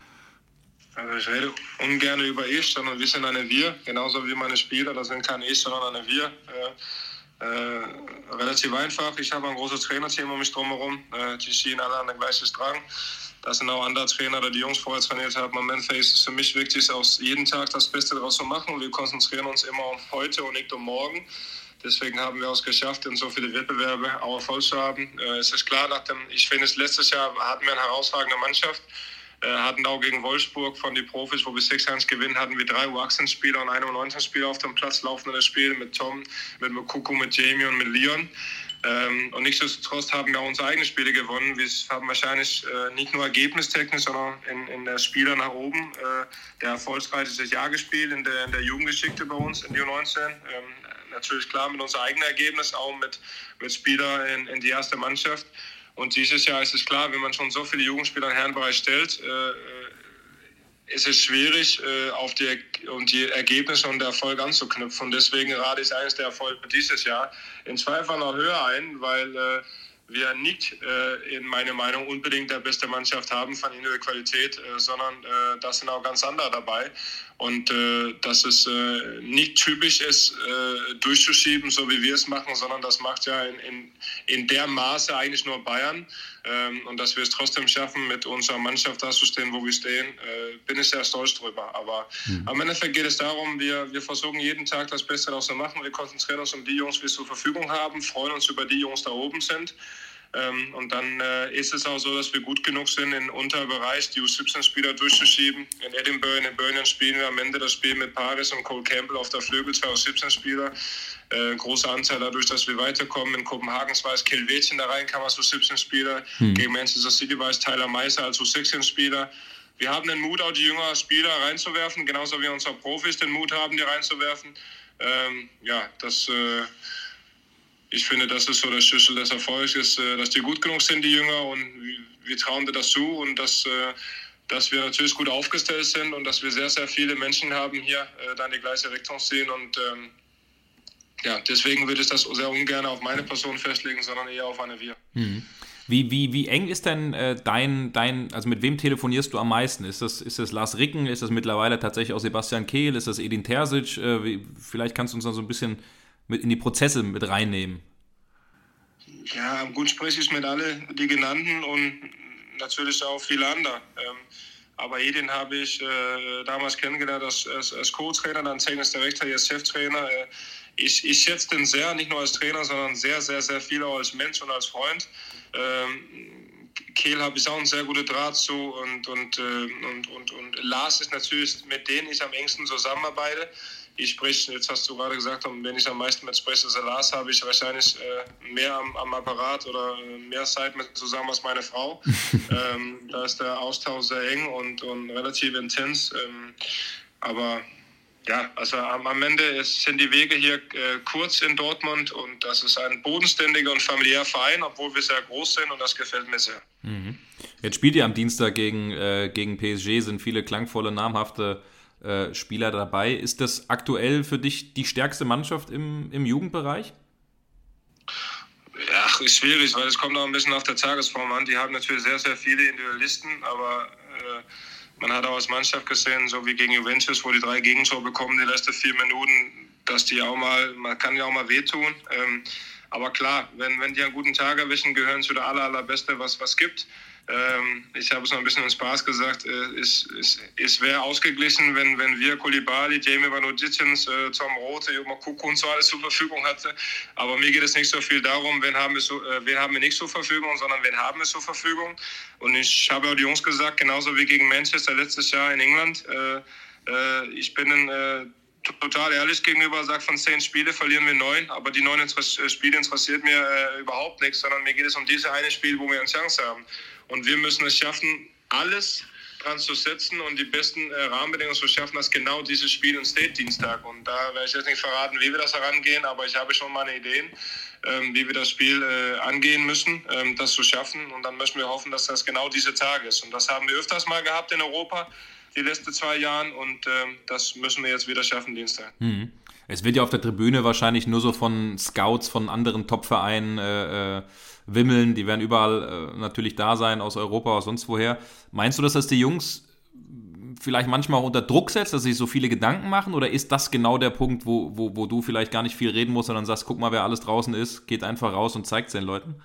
Also ich rede ungern über ich, sondern wir sind eine Wir. Genauso wie meine Spieler, das sind kein ich, sondern eine Wir. Äh, äh, relativ einfach. Ich habe ein großes Trainerteam um mich drumherum. Äh, die ziehen alle an den gleichen Strang. Das sind auch andere Trainer, die die Jungs vorher trainiert haben. Am Ende ist es für mich wichtig, aus jeden Tag das Beste daraus zu machen. Wir konzentrieren uns immer auf heute und nicht um morgen. Deswegen haben wir es geschafft, in so viele Wettbewerbe auch Erfolg zu haben. Äh, es ist klar, nach dem, ich finde, letztes Jahr hatten wir eine herausragende Mannschaft. Äh, hatten auch gegen Wolfsburg von den Profis, wo wir sechs eins gewinnen, hatten wir drei U achtzehn-Spieler und ein U neunzehn-Spieler auf dem Platz laufen in das Spiel mit Tom, mit Mokoko, mit Jamie und mit Leon. Ähm, und nichtsdestotrotz haben wir auch unsere eigenen Spiele gewonnen. Wir haben wahrscheinlich äh, nicht nur ergebnistechnisch, sondern in, in der Spieler nach oben äh, der erfolgreichste Jahr gespielt in der, in der Jugendgeschichte bei uns in die U neunzehn. Ähm, natürlich klar mit unserem eigenen Ergebnis, auch mit, mit Spielern in, in die erste Mannschaft. Und dieses Jahr ist es klar, wenn man schon so viele Jugendspieler im Herrenbereich stellt, äh, ist es schwierig, äh, auf die, um die Ergebnisse und den Erfolg anzuknüpfen. Und deswegen rate ich eines der Erfolge dieses Jahr in Zweifel noch höher ein, weil äh, wir nicht, äh, in meiner Meinung, unbedingt der beste Mannschaft haben von individueller Qualität, äh, sondern äh, da sind auch ganz andere dabei. Und äh, dass es äh, nicht typisch ist, äh, durchzuschieben, so wie wir es machen, sondern das macht ja in, in, in der Maße eigentlich nur Bayern. Ähm, und dass wir es trotzdem schaffen, mit unserer Mannschaft da zu stehen, wo wir stehen, äh, bin ich sehr stolz drüber. Aber mhm. am Endeffekt geht es darum, wir, wir versuchen jeden Tag das Beste daraus zu machen. Wir konzentrieren uns um die Jungs, die wir zur Verfügung haben, freuen uns über die Jungs, die da oben sind. Ähm, und dann äh, ist es auch so, dass wir gut genug sind, in Unterbereich die U siebzehn Spieler durchzuschieben. In Edinburgh, in Birmingham spielen wir am Ende das Spiel mit Paris und Cole Campbell auf der Flügel, zwei U siebzehn Spieler. Äh, großer Anteil dadurch, dass wir weiterkommen. In Kopenhagen war es Kelvetjen da reinkam als U siebzehn Spieler. Hm. Gegen Manchester City war es Tyler Meiser als U sechzehn Spieler. Wir haben den Mut, auch die jüngeren Spieler reinzuwerfen, genauso wie unsere Profis den Mut haben, die reinzuwerfen. Ähm, ja, das... Äh, Ich finde, das ist so der Schlüssel des Erfolgs, ist, dass die gut genug sind, die Jünger, und wir trauen dir das zu und dass, dass wir natürlich gut aufgestellt sind und dass wir sehr, sehr viele Menschen haben hier, da in die gleiche Richtung ziehen. Und ähm, ja, deswegen würde ich das sehr ungern auf meine Person festlegen, sondern eher auf eine Wir. Mhm. Wie, wie, wie eng ist denn äh, dein, dein, also mit wem telefonierst du am meisten? Ist das, ist das Lars Ricken? Ist das mittlerweile tatsächlich auch Sebastian Kehl? Ist das Edin Terzic? Äh, wie, vielleicht kannst du uns da so ein bisschen mit in die Prozesse mit reinnehmen. Ja, gut spreche ich mit allen die genannten und natürlich auch viele andere. Ähm, aber Edin habe ich äh, damals kennengelernt als, als, als Co-Trainer, dann Technischer Direktor, jetzt Cheftrainer. Äh, ich, ich schätze den sehr, nicht nur als Trainer, sondern sehr, sehr, sehr viel auch als Mensch und als Freund. Ähm, Kehl habe ich auch einen sehr guten Draht zu und, und, äh, und, und, und Lars ist natürlich, mit denen ich am engsten zusammenarbeite. Ich spreche, jetzt hast du gerade gesagt, wenn ich am meisten mit spreche, also Lars, habe ich wahrscheinlich äh, mehr am, am Apparat oder mehr Zeit mit zusammen als meine Frau. ähm, da ist der Austausch sehr eng und, und relativ intens. Ähm, aber ja, also am, am Ende ist, sind die Wege hier äh, kurz in Dortmund und das ist ein bodenständiger und familiärer Verein, obwohl wir sehr groß sind, und das gefällt mir sehr. Mhm. Jetzt spielt ihr am Dienstag gegen, äh, gegen P S G, sind viele klangvolle, namhafte Äh, Spieler dabei. Ist das aktuell für dich die stärkste Mannschaft im, im Jugendbereich? Ja, ist schwierig, weil es kommt auch ein bisschen auf der Tagesform an. Die haben natürlich sehr, sehr viele Individualisten, aber äh, man hat auch als Mannschaft gesehen, so wie gegen Juventus, wo die drei Gegentore bekommen, die letzten vier Minuten, dass die auch mal, man kann ja auch mal wehtun. Ähm, aber klar, wenn, wenn die einen guten Tag erwischen, gehören zu der aller, allerbeste, was es gibt. Ähm, ich habe es noch ein bisschen in Spaß gesagt, äh, es, es, es wäre ausgeglichen, wenn, wenn wir Koulibaly, Jamie Vanodicins, äh, Tom Rote, Juma Kuku und so alles zur Verfügung hatten. Aber mir geht es nicht so viel darum, wen haben wir, so, äh, wen haben wir nicht zur Verfügung, sondern wen haben wir zur Verfügung. Und ich habe auch die Jungs gesagt, genauso wie gegen Manchester letztes Jahr in England, äh, äh, ich bin ein äh, total ehrlich gegenüber, sagt, von zehn Spiele verlieren wir neun, aber die neun Inter- Spiele interessiert mir äh, überhaupt nichts, sondern mir geht es um diese eine Spiel, wo wir eine Chance haben. Und wir müssen es schaffen, alles dran zu setzen und die besten äh, Rahmenbedingungen zu schaffen, dass genau dieses Spiel entsteht Dienstag. Und da werde ich jetzt nicht verraten, wie wir das herangehen, aber ich habe schon meine Ideen, ähm, wie wir das Spiel äh, angehen müssen, ähm, das zu schaffen. Und dann müssen wir hoffen, dass das genau dieser Tag ist. Und das haben wir öfters mal gehabt in Europa, die letzten zwei Jahre, und ähm, das müssen wir jetzt wieder schaffen Dienstag. Mhm. Es wird ja auf der Tribüne wahrscheinlich nur so von Scouts von anderen Top-Vereinen äh, äh, wimmeln, die werden überall äh, natürlich da sein, aus Europa, aus sonst woher. Meinst du, dass das die Jungs vielleicht manchmal auch unter Druck setzt, dass sie sich so viele Gedanken machen, oder ist das genau der Punkt, wo, wo, wo du vielleicht gar nicht viel reden musst, sondern sagst, guck mal, wer alles draußen ist, geht einfach raus und zeigt es den Leuten?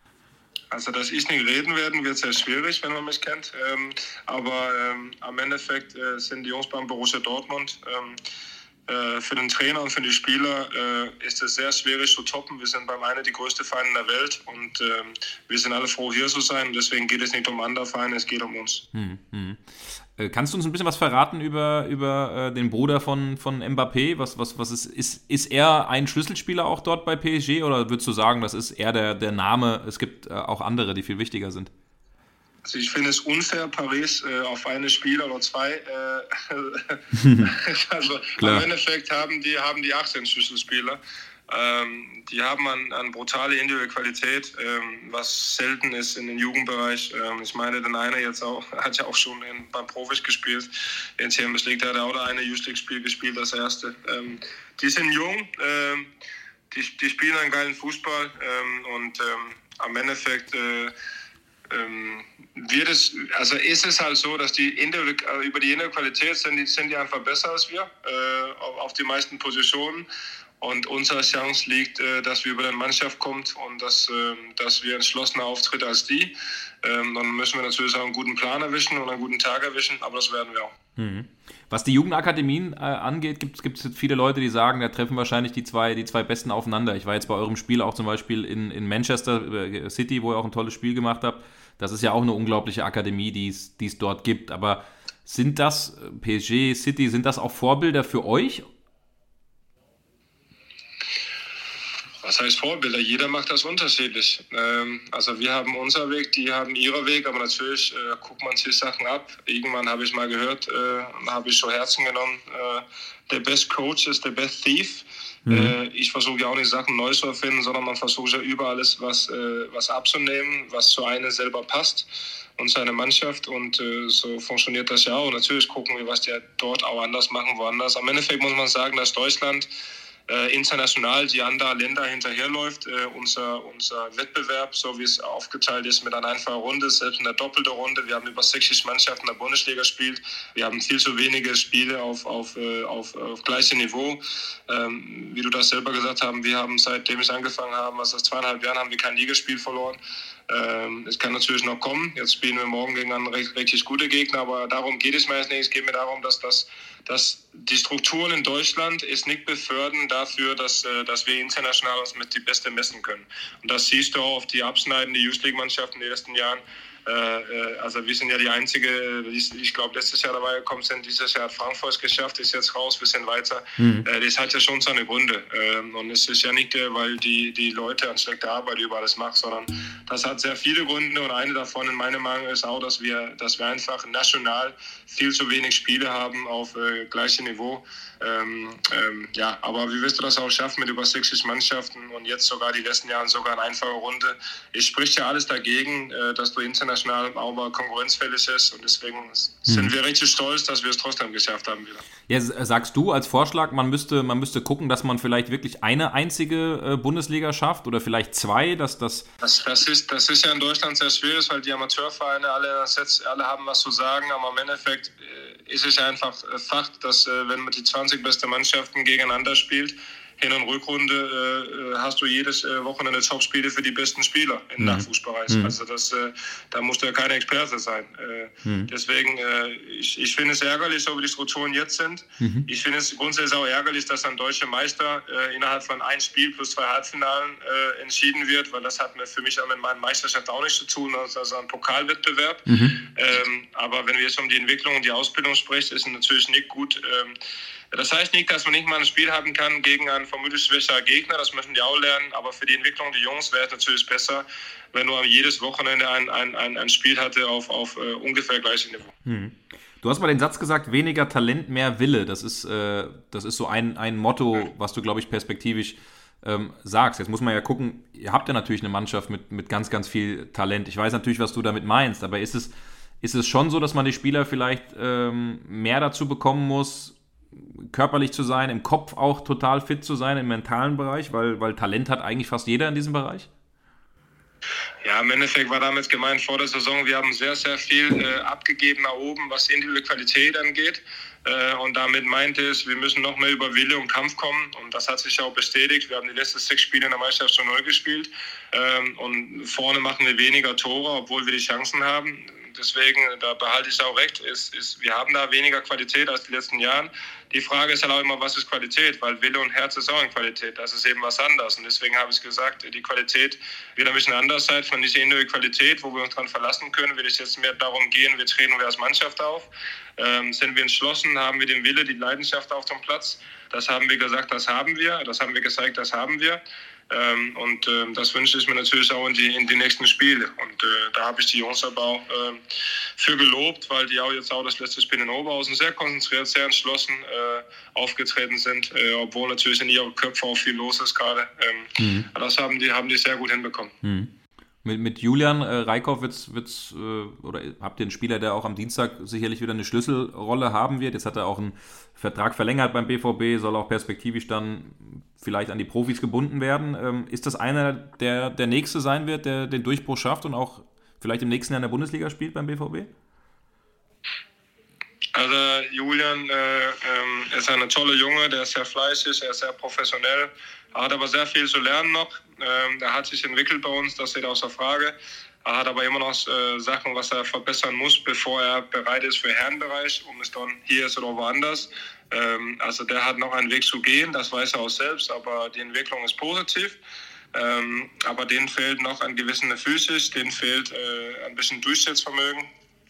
Also, dass ich nicht reden werde, wird sehr schwierig, wenn man mich kennt. Ähm, aber ähm, am Endeffekt äh, sind die Jungs beim Borussia Dortmund. Ähm, äh, für den Trainer und für die Spieler äh, ist es sehr schwierig zu toppen. Wir sind beim einen die größte Verein in der Welt und äh, wir sind alle froh, hier zu sein. Und deswegen geht es nicht um andere Vereine, es geht um uns. Hm, hm. Äh, kannst du uns ein bisschen was verraten über, über äh, den Bruder von, von Mbappé? Was, was, was ist, ist, ist er ein Schlüsselspieler auch dort bei P S G, oder würdest du sagen, das ist eher der, der Name? Es gibt äh, auch andere, die viel wichtiger sind. Also ich finde es unfair, Paris äh, auf eine Spieler oder zwei. Äh, also Klar. Im Endeffekt haben die, haben die achtzehn Schlüsselspieler. Ähm, die haben eine an brutale individuelle Qualität, ähm, was selten ist in den Jugendbereich. Ähm, ich meine, den einer jetzt auch, hat ja auch schon in, beim Profis gespielt. In Champions League, da hat er auch eine Youth League-Spiel gespielt, das erste. Ähm, die sind jung, ähm, die, die spielen einen geilen Fußball ähm, und ähm, am Endeffekt äh, ähm, wird es, also ist es halt so, dass die individu- also über die individuelle Qualität sind die, sind die einfach besser als wir äh, auf, auf die meisten Positionen. Und unsere Chance liegt, äh, dass wir über die Mannschaft kommen und dass, äh, dass wir entschlossener auftreten als die. Ähm, dann müssen wir natürlich auch einen guten Plan erwischen und einen guten Tag erwischen, aber das werden wir auch. Mhm. Was die Jugendakademien äh, angeht, gibt es viele Leute, die sagen, da treffen wahrscheinlich die zwei, die zwei Besten aufeinander. Ich war jetzt bei eurem Spiel auch zum Beispiel in, in Manchester äh, City, wo ihr auch ein tolles Spiel gemacht habt. Das ist ja auch eine unglaubliche Akademie, die es dort gibt. Aber sind das, P S G, City, sind das auch Vorbilder für euch? Was heißt Vorbilder? Jeder macht das unterschiedlich. Ähm, also wir haben unseren Weg, die haben ihren Weg, aber natürlich äh, guckt man sich Sachen ab. Irgendwann habe ich mal gehört, äh, habe ich so Herzen genommen, äh, der best Coach ist der best Thief. Mhm. Äh, ich versuche ja auch nicht Sachen neu zu erfinden, sondern man versucht ja über alles was, äh, was abzunehmen, was zu einem selber passt und seine Mannschaft, und äh, so funktioniert das ja auch. Natürlich gucken wir, was die dort auch anders machen, woanders. Am Endeffekt muss man sagen, dass Deutschland Äh, international die anderen Länder hinterherläuft. Äh, unser, unser Wettbewerb, so wie es aufgeteilt ist mit einer einfachen Runde, selbst in der doppelten Runde. Wir haben über sechzig Mannschaften in der Bundesliga gespielt. Wir haben viel zu wenige Spiele auf, auf, äh, auf, auf gleichem Niveau. Ähm, wie du das selber gesagt hast, wir haben, seitdem ich angefangen habe, also seit zweieinhalb Jahren, haben wir kein Ligaspiel verloren. Ähm, es kann natürlich noch kommen. Jetzt spielen wir morgen gegen einen recht, richtig gute Gegner, aber darum geht es mir jetzt nicht. Es geht mir darum, dass, das, dass die Strukturen in Deutschland es nicht befördern dafür, dass, dass wir international uns mit die Beste messen können. Und das siehst du auch auf die abschneidenden Youth League-Mannschaften in den letzten Jahren. Also wir sind ja die einzige, ich glaube letztes Jahr dabei gekommen sind, dieses Jahr hat Frankfurt es geschafft, ist jetzt raus, wir sind weiter. Mhm. Das hat ja schon seine Gründe. Und es ist ja nicht, weil die, die Leute an schlechte Arbeit über alles machen, sondern das hat sehr viele Gründe, und eine davon in meiner Meinung ist auch, dass wir, dass wir einfach national viel zu wenig Spiele haben auf äh, gleichem Niveau. Ähm, ähm, ja, aber wie wirst du das auch schaffen mit über sechzig Mannschaften und jetzt sogar die letzten Jahre sogar eine einfache Runde? Es spricht ja alles dagegen, äh, dass du international auch mal konkurrenzfällig ist, und deswegen sind mhm. wir richtig stolz, dass wir es trotzdem geschafft haben wieder. Ja, sagst du als Vorschlag, man müsste, man müsste gucken, dass man vielleicht wirklich eine einzige äh, Bundesliga schafft oder vielleicht zwei, dass das... Das, das, ist, das ist ja in Deutschland sehr schwierig, weil die Amateurvereine alle, alle haben was zu sagen, aber im Endeffekt äh, ist es einfach äh, Fakt, dass äh, wenn man die zwanzig beste Mannschaften gegeneinander spielt, Hin- und Rückrunde äh, hast du jedes äh, Wochenende Top-Spiele für die besten Spieler im mhm. Nachwuchsbereich. Mhm. Also das, äh, da musst du ja kein Experte sein. Äh, mhm. Deswegen, äh, ich, ich finde es ärgerlich, so wie die Strukturen jetzt sind. Mhm. Ich finde es grundsätzlich auch ärgerlich, dass ein deutscher Meister äh, innerhalb von ein Spiel plus zwei Halbfinalen äh, entschieden wird, weil das hat mir für mich auch mit meiner Meisterschaft auch nichts zu tun, also, also ein Pokalwettbewerb. Mhm. Ähm, aber wenn wir jetzt um die Entwicklung und die Ausbildung sprechen, ist es natürlich nicht gut. Ähm, Das heißt nicht, dass man nicht mal ein Spiel haben kann gegen einen vermutlich schwächeren Gegner, das müssen die auch lernen, aber für die Entwicklung der Jungs wäre es natürlich besser, wenn nur jedes Wochenende ein, ein, ein, ein Spiel hatte auf, auf uh, ungefähr gleichem Niveau. Hm. Du hast mal den Satz gesagt, weniger Talent, mehr Wille. Das ist, äh, das ist so ein, ein Motto, was du, glaube ich, perspektivisch ähm, sagst. Jetzt muss man ja gucken, ihr habt ja natürlich eine Mannschaft mit, mit ganz, ganz viel Talent. Ich weiß natürlich, was du damit meinst, aber ist es, ist es schon so, dass man die Spieler vielleicht ähm, mehr dazu bekommen muss, körperlich zu sein, im Kopf auch total fit zu sein, im mentalen Bereich, weil, weil Talent hat eigentlich fast jeder in diesem Bereich? Ja, im Endeffekt war damit gemeint vor der Saison, wir haben sehr, sehr viel äh, abgegeben nach oben, was die individuelle Qualität angeht. Äh, und damit meinte es, wir müssen noch mehr über Wille und Kampf kommen. Und das hat sich auch bestätigt. Wir haben die letzten sechs Spiele in der Meisterschaft schon neu gespielt. Ähm, und vorne machen wir weniger Tore, obwohl wir die Chancen haben. Deswegen, da behalte ich auch recht, ist, ist, wir haben da weniger Qualität als die letzten Jahren. Die Frage ist halt auch immer, was ist Qualität? Weil Wille und Herz ist auch eine Qualität. Das ist eben was anderes. Und deswegen habe ich gesagt, die Qualität wird ein bisschen anders sein. Von dieser individuellen Qualität, wo wir uns dran verlassen können, will es jetzt mehr darum gehen, wir treten wir als Mannschaft auf. Ähm, sind wir entschlossen, haben wir den Wille, die Leidenschaft auf dem Platz. Das haben wir gesagt, das haben wir. Das haben wir gezeigt, das haben wir. Ähm, und äh, das wünsche ich mir natürlich auch in die, in die nächsten Spiele. Und äh, da habe ich die Jungs aber auch äh, für gelobt, weil die auch jetzt auch das letzte Spiel in Oberhausen sehr konzentriert, sehr entschlossen äh, aufgetreten sind, äh, obwohl natürlich in ihren Köpfen auch viel los ist gerade. Ähm, mhm. Aber das haben die, haben die sehr gut hinbekommen. Mhm. Mit, mit Julian äh, Reikhoff wird's, wird's, äh, oder habt ihr einen Spieler, der auch am Dienstag sicherlich wieder eine Schlüsselrolle haben wird? Jetzt hat er auch einen Vertrag verlängert beim B V B, soll auch perspektivisch dann vielleicht an die Profis gebunden werden. Ähm, ist das einer, der der Nächste sein wird, der den Durchbruch schafft und auch vielleicht im nächsten Jahr in der Bundesliga spielt beim B V B? Also Julian äh, ähm, ist eine tolle Junge, der ist sehr fleißig, er ist sehr professionell, er hat aber sehr viel zu lernen noch. Ähm, er hat sich entwickelt bei uns, das steht außer Frage. Er hat aber immer noch äh, Sachen, was er verbessern muss, bevor er bereit ist für Herrenbereich, um es dann hier ist oder woanders. Ähm, also der hat noch einen Weg zu gehen, das weiß er auch selbst, aber die Entwicklung ist positiv. Ähm, aber denen fehlt noch ein gewisser Physis, denen fehlt äh, ein bisschen Durchsetzvermögen.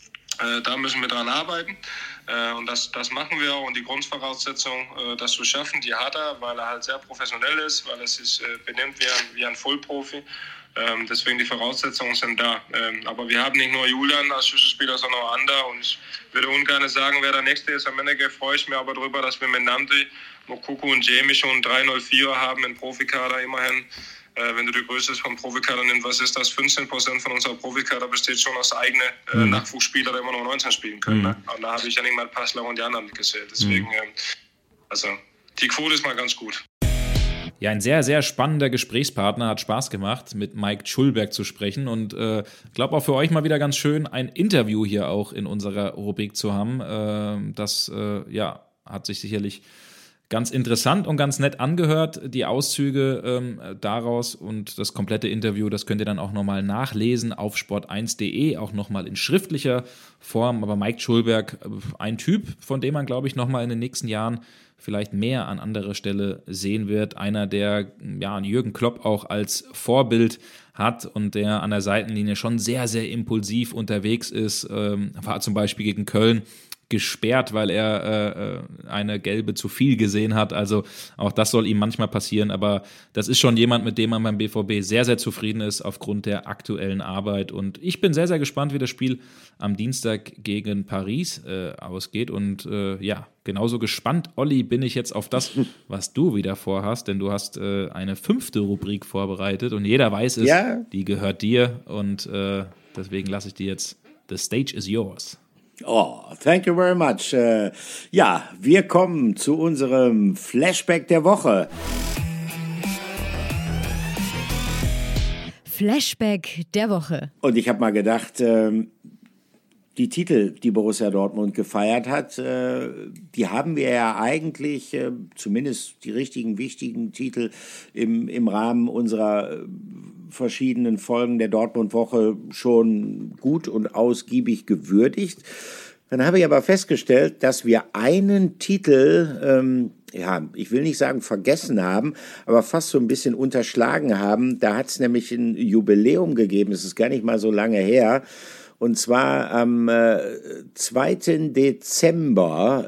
Äh, da müssen wir dran arbeiten äh, und das, das machen wir auch. Und die Grundvoraussetzung, äh, das zu schaffen, die hat er, weil er halt sehr professionell ist, weil er sich äh, benimmt wie ein, wie ein Vollprofi. Ähm, deswegen die Voraussetzungen sind da. Ähm, aber wir haben nicht nur Julian als Schlüsselspieler, sondern auch andere. Und ich würde ungern sagen, wer der Nächste ist. Am Ende freue ich mich aber darüber, dass wir mit Nandi, Mokuku und Jamie schon drei null vier haben im Profikader immerhin. Äh, wenn du die Größe vom Profikader nimmst, was ist das? fünfzehn Prozent von unserer Profikader besteht schon aus eigenen äh, mhm. Nachwuchsspieler, die immer noch neunzehn spielen können. Mhm. Ne? Und da habe ich ja nicht mal Passler und die anderen gezählt. Deswegen, mhm. äh, also die Quote ist mal ganz gut. Ja, ein sehr, sehr spannender Gesprächspartner, hat Spaß gemacht, mit Mike Tschulberg zu sprechen und äh, glaube auch für euch mal wieder ganz schön, ein Interview hier auch in unserer Rubrik zu haben. Äh, das äh, ja, hat sich sicherlich ganz interessant und ganz nett angehört, die Auszüge ähm, daraus und das komplette Interview, das könnt ihr dann auch nochmal nachlesen auf sport eins punkt de, auch nochmal in schriftlicher Form. Aber Mike Tschulberg, ein Typ, von dem man, glaube ich, nochmal in den nächsten Jahren vielleicht mehr an anderer Stelle sehen wird. Einer, der ja Jürgen Klopp auch als Vorbild hat und der an der Seitenlinie schon sehr, sehr impulsiv unterwegs ist. Ähm, war zum Beispiel gegen Köln gesperrt, weil er äh, eine gelbe zu viel gesehen hat. Also auch das soll ihm manchmal passieren. Aber das ist schon jemand, mit dem man beim B V B sehr, sehr zufrieden ist aufgrund der aktuellen Arbeit. Und ich bin sehr, sehr gespannt, wie das Spiel am Dienstag gegen Paris äh, ausgeht. Und äh, ja, genauso gespannt, Olli, bin ich jetzt auf das, was du wieder vorhast. Denn du hast äh, eine fünfte Rubrik vorbereitet und jeder weiß es, ja. Die gehört dir. Und äh, deswegen lasse ich dir jetzt, the stage is yours. Oh, thank you very much. Äh, ja, wir kommen zu unserem Flashback der Woche. Flashback der Woche. Und ich habe mal gedacht, äh, die Titel, die Borussia Dortmund gefeiert hat, äh, die haben wir ja eigentlich, äh, zumindest die richtigen, wichtigen Titel im, im Rahmen unserer äh, verschiedenen Folgen der Dortmund-Woche schon gut und ausgiebig gewürdigt. Dann habe ich aber festgestellt, dass wir einen Titel, ähm, ja, ich will nicht sagen vergessen haben, aber fast so ein bisschen unterschlagen haben. Da hat es nämlich ein Jubiläum gegeben, es ist gar nicht mal so lange her. Und zwar am äh, zweiten Dezember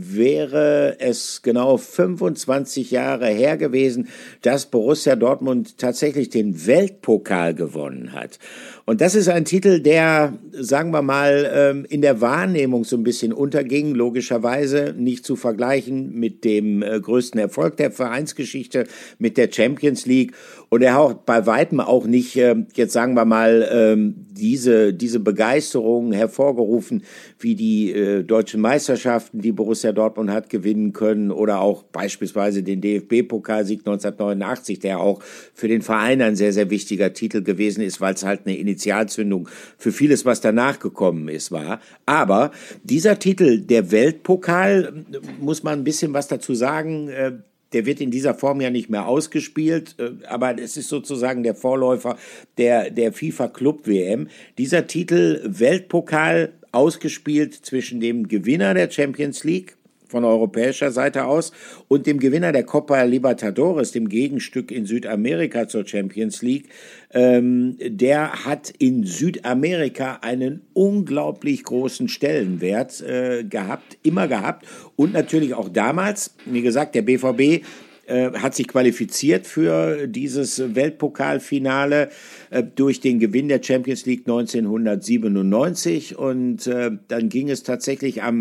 wäre es genau fünfundzwanzig Jahre her gewesen, dass Borussia Dortmund tatsächlich den Weltpokal gewonnen hat. Und das ist ein Titel, der, sagen wir mal, in der Wahrnehmung so ein bisschen unterging, logischerweise nicht zu vergleichen mit dem größten Erfolg der Vereinsgeschichte, mit der Champions League. Und er hat bei weitem auch nicht, jetzt sagen wir mal, diese, diese Begeisterung hervorgerufen, wie die deutschen Meisterschaften, die Borussia Dortmund hat gewinnen können, oder auch beispielsweise den D F B-Pokalsieg neunzehnhundertneunundachtzig, der auch für den Verein ein sehr, sehr wichtiger Titel gewesen ist, weil es halt eine Initialzündung für vieles, was danach gekommen ist, war. Aber dieser Titel, der Weltpokal, muss man ein bisschen was dazu sagen, der wird in dieser Form ja nicht mehr ausgespielt, aber es ist sozusagen der Vorläufer der, der FIFA-Club-W M. Dieser Titel Weltpokal ausgespielt zwischen dem Gewinner der Champions League von europäischer Seite aus und dem Gewinner der Copa Libertadores, dem Gegenstück in Südamerika zur Champions League. Ähm, der hat in Südamerika einen unglaublich großen Stellenwert äh, gehabt, immer gehabt und natürlich auch damals. Wie gesagt, der B V B äh, hat sich qualifiziert für dieses Weltpokalfinale äh, durch den Gewinn der Champions League neunzehnhundertsiebenundneunzig und äh, dann ging es tatsächlich am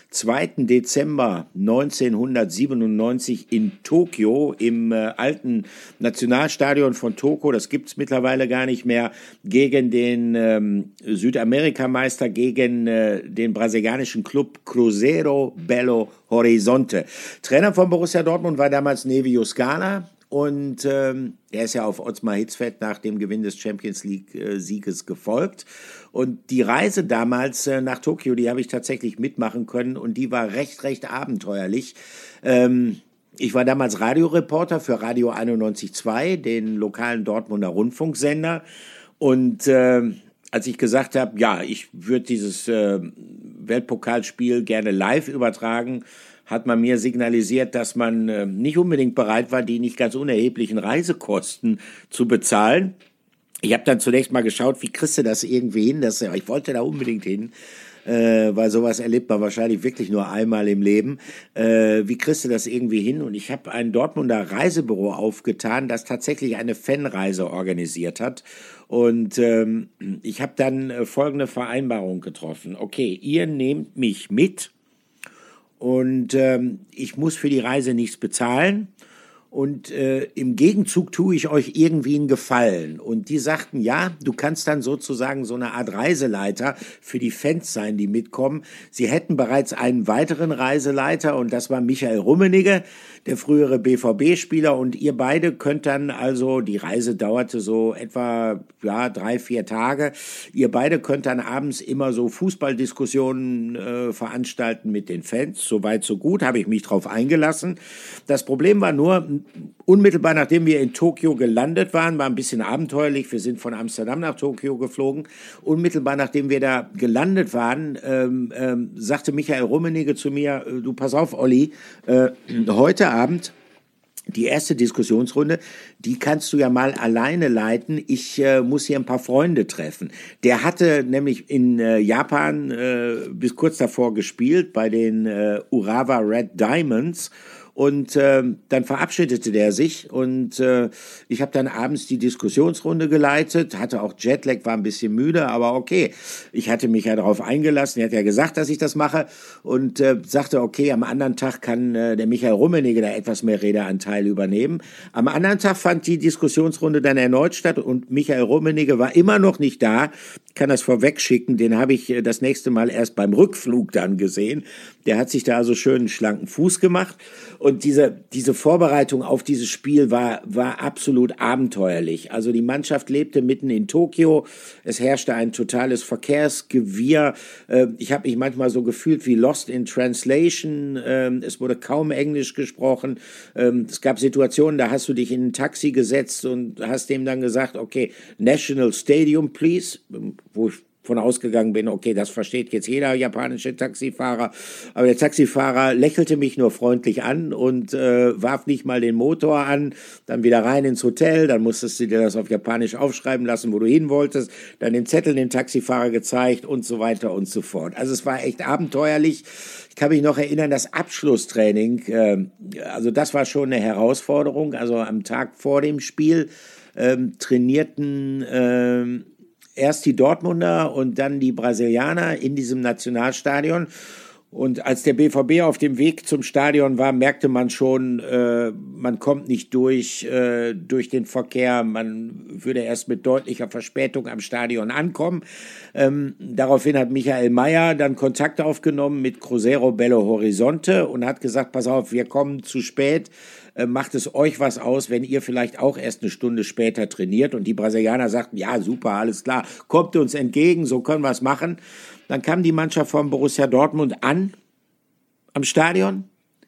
zweiten Dezember neunzehnhundertsiebenundneunzig in Tokio im äh, alten Nationalstadion von Tokio, das gibt's mittlerweile gar nicht mehr, gegen den ähm, Südamerikameister, gegen äh, den brasilianischen Club Cruzeiro Belo Horizonte. Trainer von Borussia Dortmund war damals Nevio Scala. Und ähm, er ist ja auf Ottmar Hitzfeld nach dem Gewinn des Champions League-Sieges äh, gefolgt. Und die Reise damals äh, nach Tokio, die habe ich tatsächlich mitmachen können und die war recht, recht abenteuerlich. Ähm, ich war damals Radioreporter für Radio einundneunzig Komma zwei, den lokalen Dortmunder Rundfunksender. Und äh, als ich gesagt habe, ja, ich würde dieses äh, Weltpokalspiel gerne live übertragen, hat man mir signalisiert, dass man äh, nicht unbedingt bereit war, die nicht ganz unerheblichen Reisekosten zu bezahlen. Ich habe dann zunächst mal geschaut, wie kriegst du das irgendwie hin? Das, ich wollte da unbedingt hin, äh, weil sowas erlebt man wahrscheinlich wirklich nur einmal im Leben. Äh, wie kriegst du das irgendwie hin? Und ich habe ein Dortmunder Reisebüro aufgetan, das tatsächlich eine Fanreise organisiert hat. Und ähm, ich habe dann äh, folgende Vereinbarung getroffen. Okay, ihr nehmt mich mit. Und ähm, ich muss für die Reise nichts bezahlen und äh, im Gegenzug tue ich euch irgendwie einen Gefallen. Und die sagten, ja, du kannst dann sozusagen so eine Art Reiseleiter für die Fans sein, die mitkommen. Sie hätten bereits einen weiteren Reiseleiter und das war Michael Rummenigge, der frühere B V B-Spieler. Und ihr beide könnt dann also, die Reise dauerte so etwa ja drei, vier Tage, ihr beide könnt dann abends immer so Fußballdiskussionen äh, veranstalten mit den Fans. Soweit, so gut, habe ich mich drauf eingelassen. Das Problem war nur, unmittelbar nachdem wir in Tokio gelandet waren, war ein bisschen abenteuerlich, wir sind von Amsterdam nach Tokio geflogen, unmittelbar nachdem wir da gelandet waren, ähm, ähm, sagte Michael Rummenigge zu mir, du pass auf, Olli, äh, heute Abend die erste Diskussionsrunde, die kannst du ja mal alleine leiten. Ich äh, muss hier ein paar Freunde treffen. Der hatte nämlich in äh, Japan äh, bis kurz davor gespielt bei den äh, Urawa Red Diamonds. Und äh, dann verabschiedete der sich und äh, ich habe dann abends die Diskussionsrunde geleitet, hatte auch Jetlag, war ein bisschen müde, aber okay, ich hatte mich ja darauf eingelassen, er hat ja gesagt, dass ich das mache und äh, sagte, okay, am anderen Tag kann äh, der Michael Rummenigge da etwas mehr Redeanteil übernehmen. Am anderen Tag fand die Diskussionsrunde dann erneut statt und Michael Rummenigge war immer noch nicht da, ich kann das vorwegschicken, den habe ich äh, das nächste Mal erst beim Rückflug dann gesehen. Der hat sich da also schön einen schlanken Fuß gemacht. Und diese, diese Vorbereitung auf dieses Spiel war, war absolut abenteuerlich. Also die Mannschaft lebte mitten in Tokio. Es herrschte ein totales Verkehrsgewirr. Ich habe mich manchmal so gefühlt wie Lost in Translation. Es wurde kaum Englisch gesprochen. Es gab Situationen, da hast du dich in ein Taxi gesetzt und hast dem dann gesagt, okay, National Stadium, please, wo ich von ausgegangen bin, okay, das versteht jetzt jeder japanische Taxifahrer, aber der Taxifahrer lächelte mich nur freundlich an und äh, warf nicht mal den Motor an, dann wieder rein ins Hotel, dann musstest du dir das auf Japanisch aufschreiben lassen, wo du hin wolltest, dann den Zettel dem Taxifahrer gezeigt und so weiter und so fort. Also es war echt abenteuerlich. Ich kann mich noch erinnern, das Abschlusstraining, äh, also das war schon eine Herausforderung, also am Tag vor dem Spiel äh, trainierten äh, erst die Dortmunder und dann die Brasilianer in diesem Nationalstadion. Und als der B V B auf dem Weg zum Stadion war, merkte man schon, äh, man kommt nicht durch, äh, durch den Verkehr. Man würde erst mit deutlicher Verspätung am Stadion ankommen. Ähm, daraufhin hat Michael Mayer dann Kontakt aufgenommen mit Cruzeiro Belo Horizonte und hat gesagt, pass auf, wir kommen zu spät. Macht es euch was aus, wenn ihr vielleicht auch erst eine Stunde später trainiert? Und die Brasilianer sagten, ja, super, alles klar, kommt uns entgegen, so können wir es machen. Dann kam die Mannschaft von Borussia Dortmund an, am Stadion.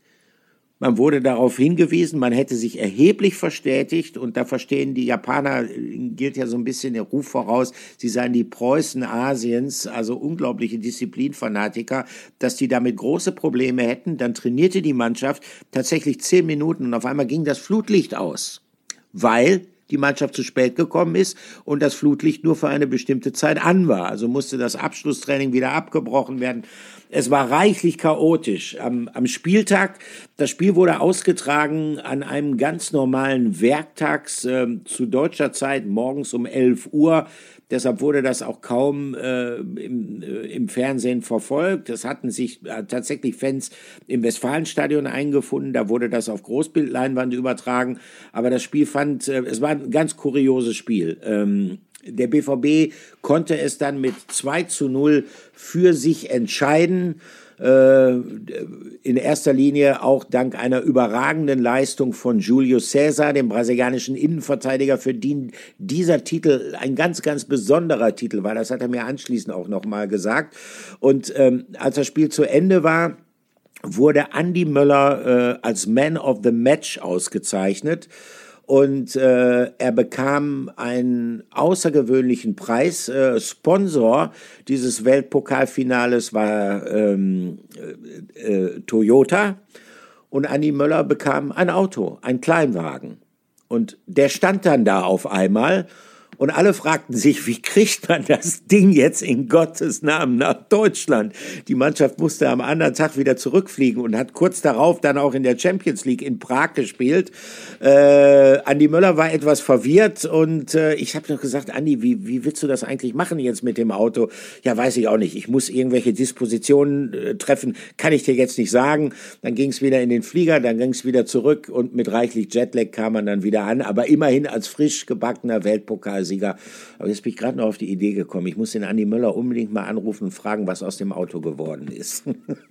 Man wurde darauf hingewiesen, man hätte sich erheblich verstetigt und da verstehen die Japaner, gilt ja so ein bisschen der Ruf voraus, sie seien die Preußen Asiens, also unglaubliche Disziplinfanatiker, dass die damit große Probleme hätten. Dann trainierte die Mannschaft tatsächlich zehn Minuten und auf einmal ging das Flutlicht aus, weil die Mannschaft zu spät gekommen ist und das Flutlicht nur für eine bestimmte Zeit an war. Also musste das Abschlusstraining wieder abgebrochen werden. Es war reichlich chaotisch. Am, am Spieltag, Das Spiel wurde ausgetragen an einem ganz normalen Werktags äh, zu deutscher Zeit morgens um elf Uhr. Deshalb wurde das auch kaum äh, im, äh, im Fernsehen verfolgt. Es hatten sich äh, tatsächlich Fans im Westfalenstadion eingefunden. Da wurde das auf Großbildleinwand übertragen. Aber das Spiel fand, äh, es war ein ganz kurioses Spiel. Ähm, der B V B konnte es dann mit zwei zu null für sich entscheiden. In erster Linie auch dank einer überragenden Leistung von Júlio César, dem brasilianischen Innenverteidiger, für den dieser Titel ein ganz, ganz besonderer Titel war. Das hat er mir anschließend auch nochmal gesagt. Und ähm, als das Spiel zu Ende war, wurde Andi Möller äh, als Man of the Match ausgezeichnet. Und äh, er bekam einen außergewöhnlichen Preis. Äh, Sponsor dieses Weltpokalfinales war ähm, äh, äh, Toyota. Und Andi Möller bekam ein Auto, ein Kleinwagen. Und der stand dann da auf einmal. Und alle fragten sich, wie kriegt man das Ding jetzt in Gottes Namen nach Deutschland? Die Mannschaft musste am anderen Tag wieder zurückfliegen und hat kurz darauf dann auch in der Champions League in Prag gespielt. Äh, Andi Möller war etwas verwirrt und äh, ich habe noch gesagt, Andi, wie, wie willst du das eigentlich machen jetzt mit dem Auto? Ja, weiß ich auch nicht. Ich muss irgendwelche Dispositionen äh, treffen, kann ich dir jetzt nicht sagen. Dann ging es wieder in den Flieger, dann ging es wieder zurück und mit reichlich Jetlag kam man dann wieder an. Aber immerhin als frisch gebackener Weltpokal Sieger. Aber jetzt bin ich gerade noch auf die Idee gekommen. Ich muss den Andi Möller unbedingt mal anrufen und fragen, was aus dem Auto geworden ist.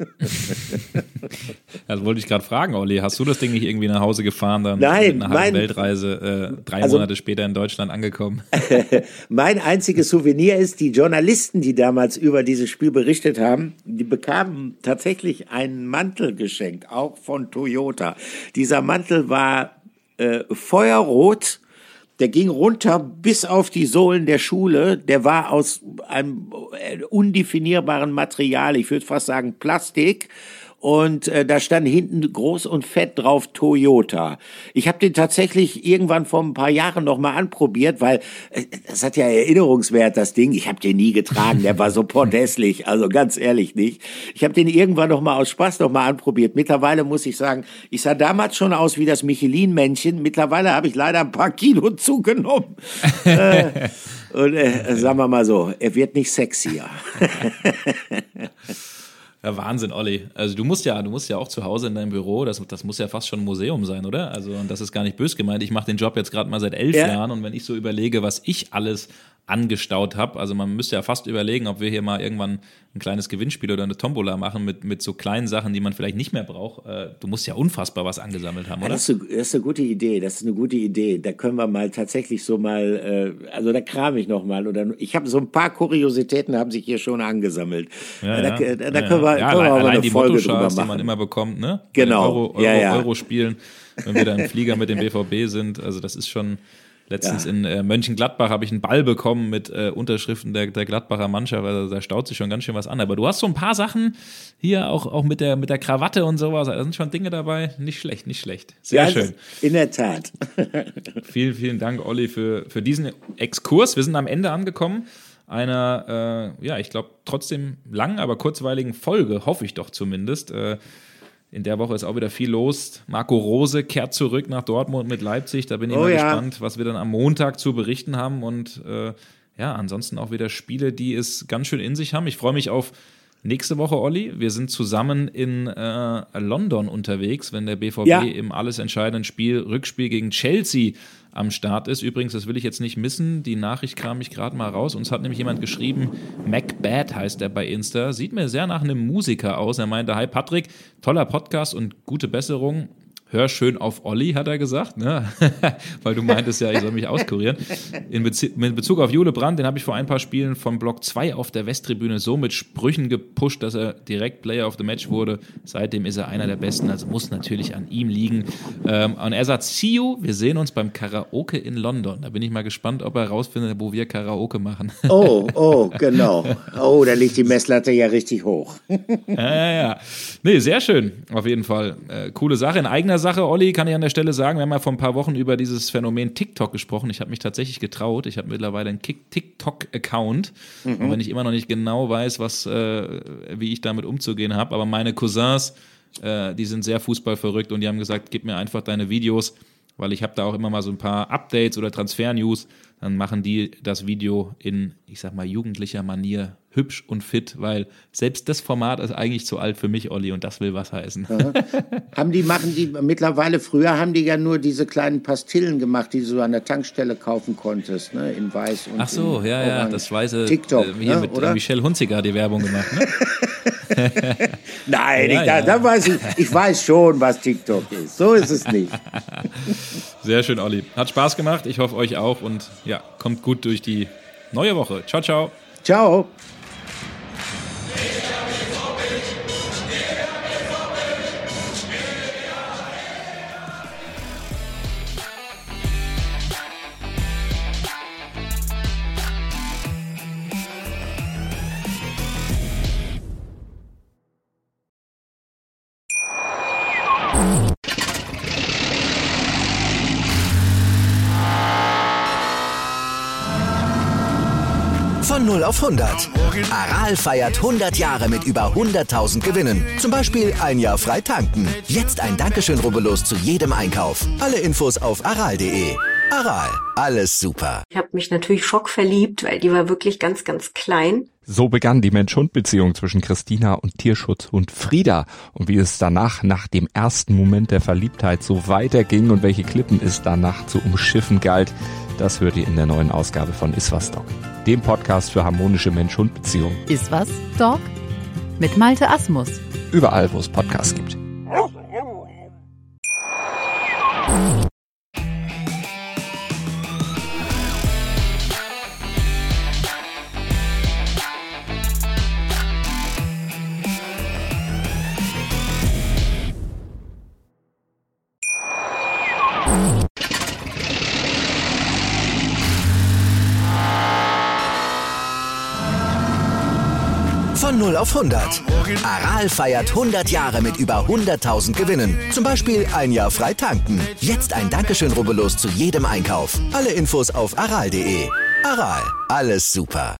Das wollte ich gerade fragen, Olli. Hast du das Ding nicht irgendwie nach Hause gefahren, dann Nein, mit einer mein, Weltreise äh, drei also, Monate später in Deutschland angekommen? Mein einziges Souvenir ist, die Journalisten, die damals über dieses Spiel berichtet haben, die bekamen tatsächlich einen Mantel geschenkt, auch von Toyota. Dieser Mantel war äh, feuerrot. Der ging runter bis auf die Sohlen der Schuhe. Der war aus einem undefinierbaren Material, ich würde fast sagen Plastik. Und äh, da stand hinten groß und fett drauf Toyota. Ich habe den tatsächlich irgendwann vor ein paar Jahren noch mal anprobiert, weil äh, das hat ja Erinnerungswert, das Ding. Ich habe den nie getragen, der war so portesslich, also ganz ehrlich nicht. Ich habe den irgendwann noch mal aus Spaß noch mal anprobiert. Mittlerweile muss ich sagen, ich sah damals schon aus wie das Michelin-Männchen. Mittlerweile habe ich leider ein paar Kilo zugenommen. äh, und äh, sagen wir mal so, er wird nicht sexier. Ja, Wahnsinn, Olli. Also du musst ja, du musst ja auch zu Hause in deinem Büro, das, das muss ja fast schon ein Museum sein, oder? Also, und das ist gar nicht böse gemeint. Ich mache den Job jetzt gerade mal seit elf ja. Jahren und wenn ich so überlege, was ich alles angestaut habe, also man müsste ja fast überlegen, ob wir hier mal irgendwann ein kleines Gewinnspiel oder eine Tombola machen mit, mit so kleinen Sachen, die man vielleicht nicht mehr braucht. Du musst ja unfassbar was angesammelt haben, oder? Ja, das, ist eine, das ist eine gute Idee, das ist eine gute Idee. Da können wir mal tatsächlich so mal, also da kram ich noch mal. Oder ich habe so ein paar Kuriositäten, haben sich hier schon angesammelt. Ja, da, ja. da, da können wir, ja, können wir allein, mal eine die Folge drüber machen. Die man immer bekommt, ne? Genau. Euro, Euro, ja, ja. Euro spielen, wenn wir da im Flieger mit dem B V B sind. Also das ist schon... Letztens ja. in äh, Mönchengladbach habe ich einen Ball bekommen mit äh, Unterschriften der, der Gladbacher Mannschaft, also da staut sich schon ganz schön was an. Aber du hast so ein paar Sachen hier, auch, auch mit, der, mit der Krawatte und sowas, da sind schon Dinge dabei, nicht schlecht, nicht schlecht. Sehr ja, schön. In der Tat. Vielen, vielen Dank, Olli, für, für diesen Exkurs. Wir sind am Ende angekommen einer, äh, ja, ich glaube, trotzdem langen, aber kurzweiligen Folge, hoffe ich doch zumindest. Äh, In der Woche ist auch wieder viel los. Marco Rose kehrt zurück nach Dortmund mit Leipzig. Da bin ich oh, mal ja. gespannt, was wir dann am Montag zu berichten haben. Und äh, ja, ansonsten auch wieder Spiele, die es ganz schön in sich haben. Ich freue mich auf nächste Woche, Olli. Wir sind zusammen in äh, London unterwegs, wenn der B V B ja. im alles entscheidenden Spiel, Rückspiel gegen Chelsea am Start ist. Übrigens, das will ich jetzt nicht missen, die Nachricht kam ich gerade mal raus. Uns hat nämlich jemand geschrieben, Macbad heißt er bei Insta, sieht mir sehr nach einem Musiker aus. Er meinte, hi Patrick, toller Podcast und gute Besserung. Hör schön auf Olli, hat er gesagt, ne? Weil du meintest ja, ich soll mich auskurieren. In Bezie- mit Bezug auf Jule Brandt, den habe ich vor ein paar Spielen vom Block zwei auf der Westtribüne so mit Sprüchen gepusht, dass er direkt Player of the Match wurde. Seitdem ist er einer der Besten, also muss natürlich an ihm liegen. Ähm, und er sagt, see you, wir sehen uns beim Karaoke in London. Da bin ich mal gespannt, ob er herausfindet, wo wir Karaoke machen. Oh, oh, genau. Oh, da liegt die Messlatte ja richtig hoch. Ja, ja, ja. Nee, sehr schön, auf jeden Fall. Äh, coole Sache. In eigener Sache, Olli, kann ich an der Stelle sagen, wir haben ja vor ein paar Wochen über dieses Phänomen TikTok gesprochen. Ich habe mich tatsächlich getraut. Ich habe mittlerweile einen TikTok-Account, mhm. wenn ich immer noch nicht genau weiß, was, äh, wie ich damit umzugehen habe. Aber meine Cousins äh, die sind sehr fußballverrückt und die haben gesagt, gib mir einfach deine Videos, weil ich habe da auch immer mal so ein paar Updates oder Transfer-News. Dann machen die das Video in, ich sag mal, jugendlicher Manier hübsch und fit, weil selbst das Format ist eigentlich zu alt für mich, Olli, und das will was heißen. Ja. Haben die, machen die mittlerweile, früher haben die ja nur diese kleinen Pastillen gemacht, die du an der Tankstelle kaufen konntest, ne, in weiß und Ach so, ja, ja, das weiße, TikTok, äh, hier ne, mit oder? äh, Michelle Hunziker die Werbung gemacht, ne? Nein, ja, ich, ja. Da, da weiß ich, ich weiß schon, was TikTok ist. So ist es nicht. Sehr schön, Olli. Hat Spaß gemacht. Ich hoffe, euch auch. Und ja, kommt gut durch die neue Woche. Ciao, ciao. Ciao. Von null auf hundert. Aral feiert hundert Jahre mit über hunderttausend Gewinnen. Zum Beispiel ein Jahr frei tanken. Jetzt ein Dankeschön, rubbellos zu jedem Einkauf. Alle Infos auf aral punkt de. Aral, alles super. Ich habe mich natürlich schockverliebt, weil die war wirklich ganz, ganz klein. So begann die Mensch-Hund-Beziehung zwischen Christina und Tierschutzhund Frieda. Und wie es danach, nach dem ersten Moment der Verliebtheit, so weiterging und welche Klippen es danach zu umschiffen galt, das hört ihr in der neuen Ausgabe von Iswas Dog, dem Podcast für harmonische Mensch-Hund-Beziehungen. Iswas Dog mit Malte Asmus. Überall, wo es Podcasts gibt. Von null auf hundert. Aral feiert hundert Jahre mit über hunderttausend Gewinnen. Zum Beispiel ein Jahr frei tanken. Jetzt ein Dankeschön, rubbellos zu jedem Einkauf. Alle Infos auf aral punkt de. Aral, alles super.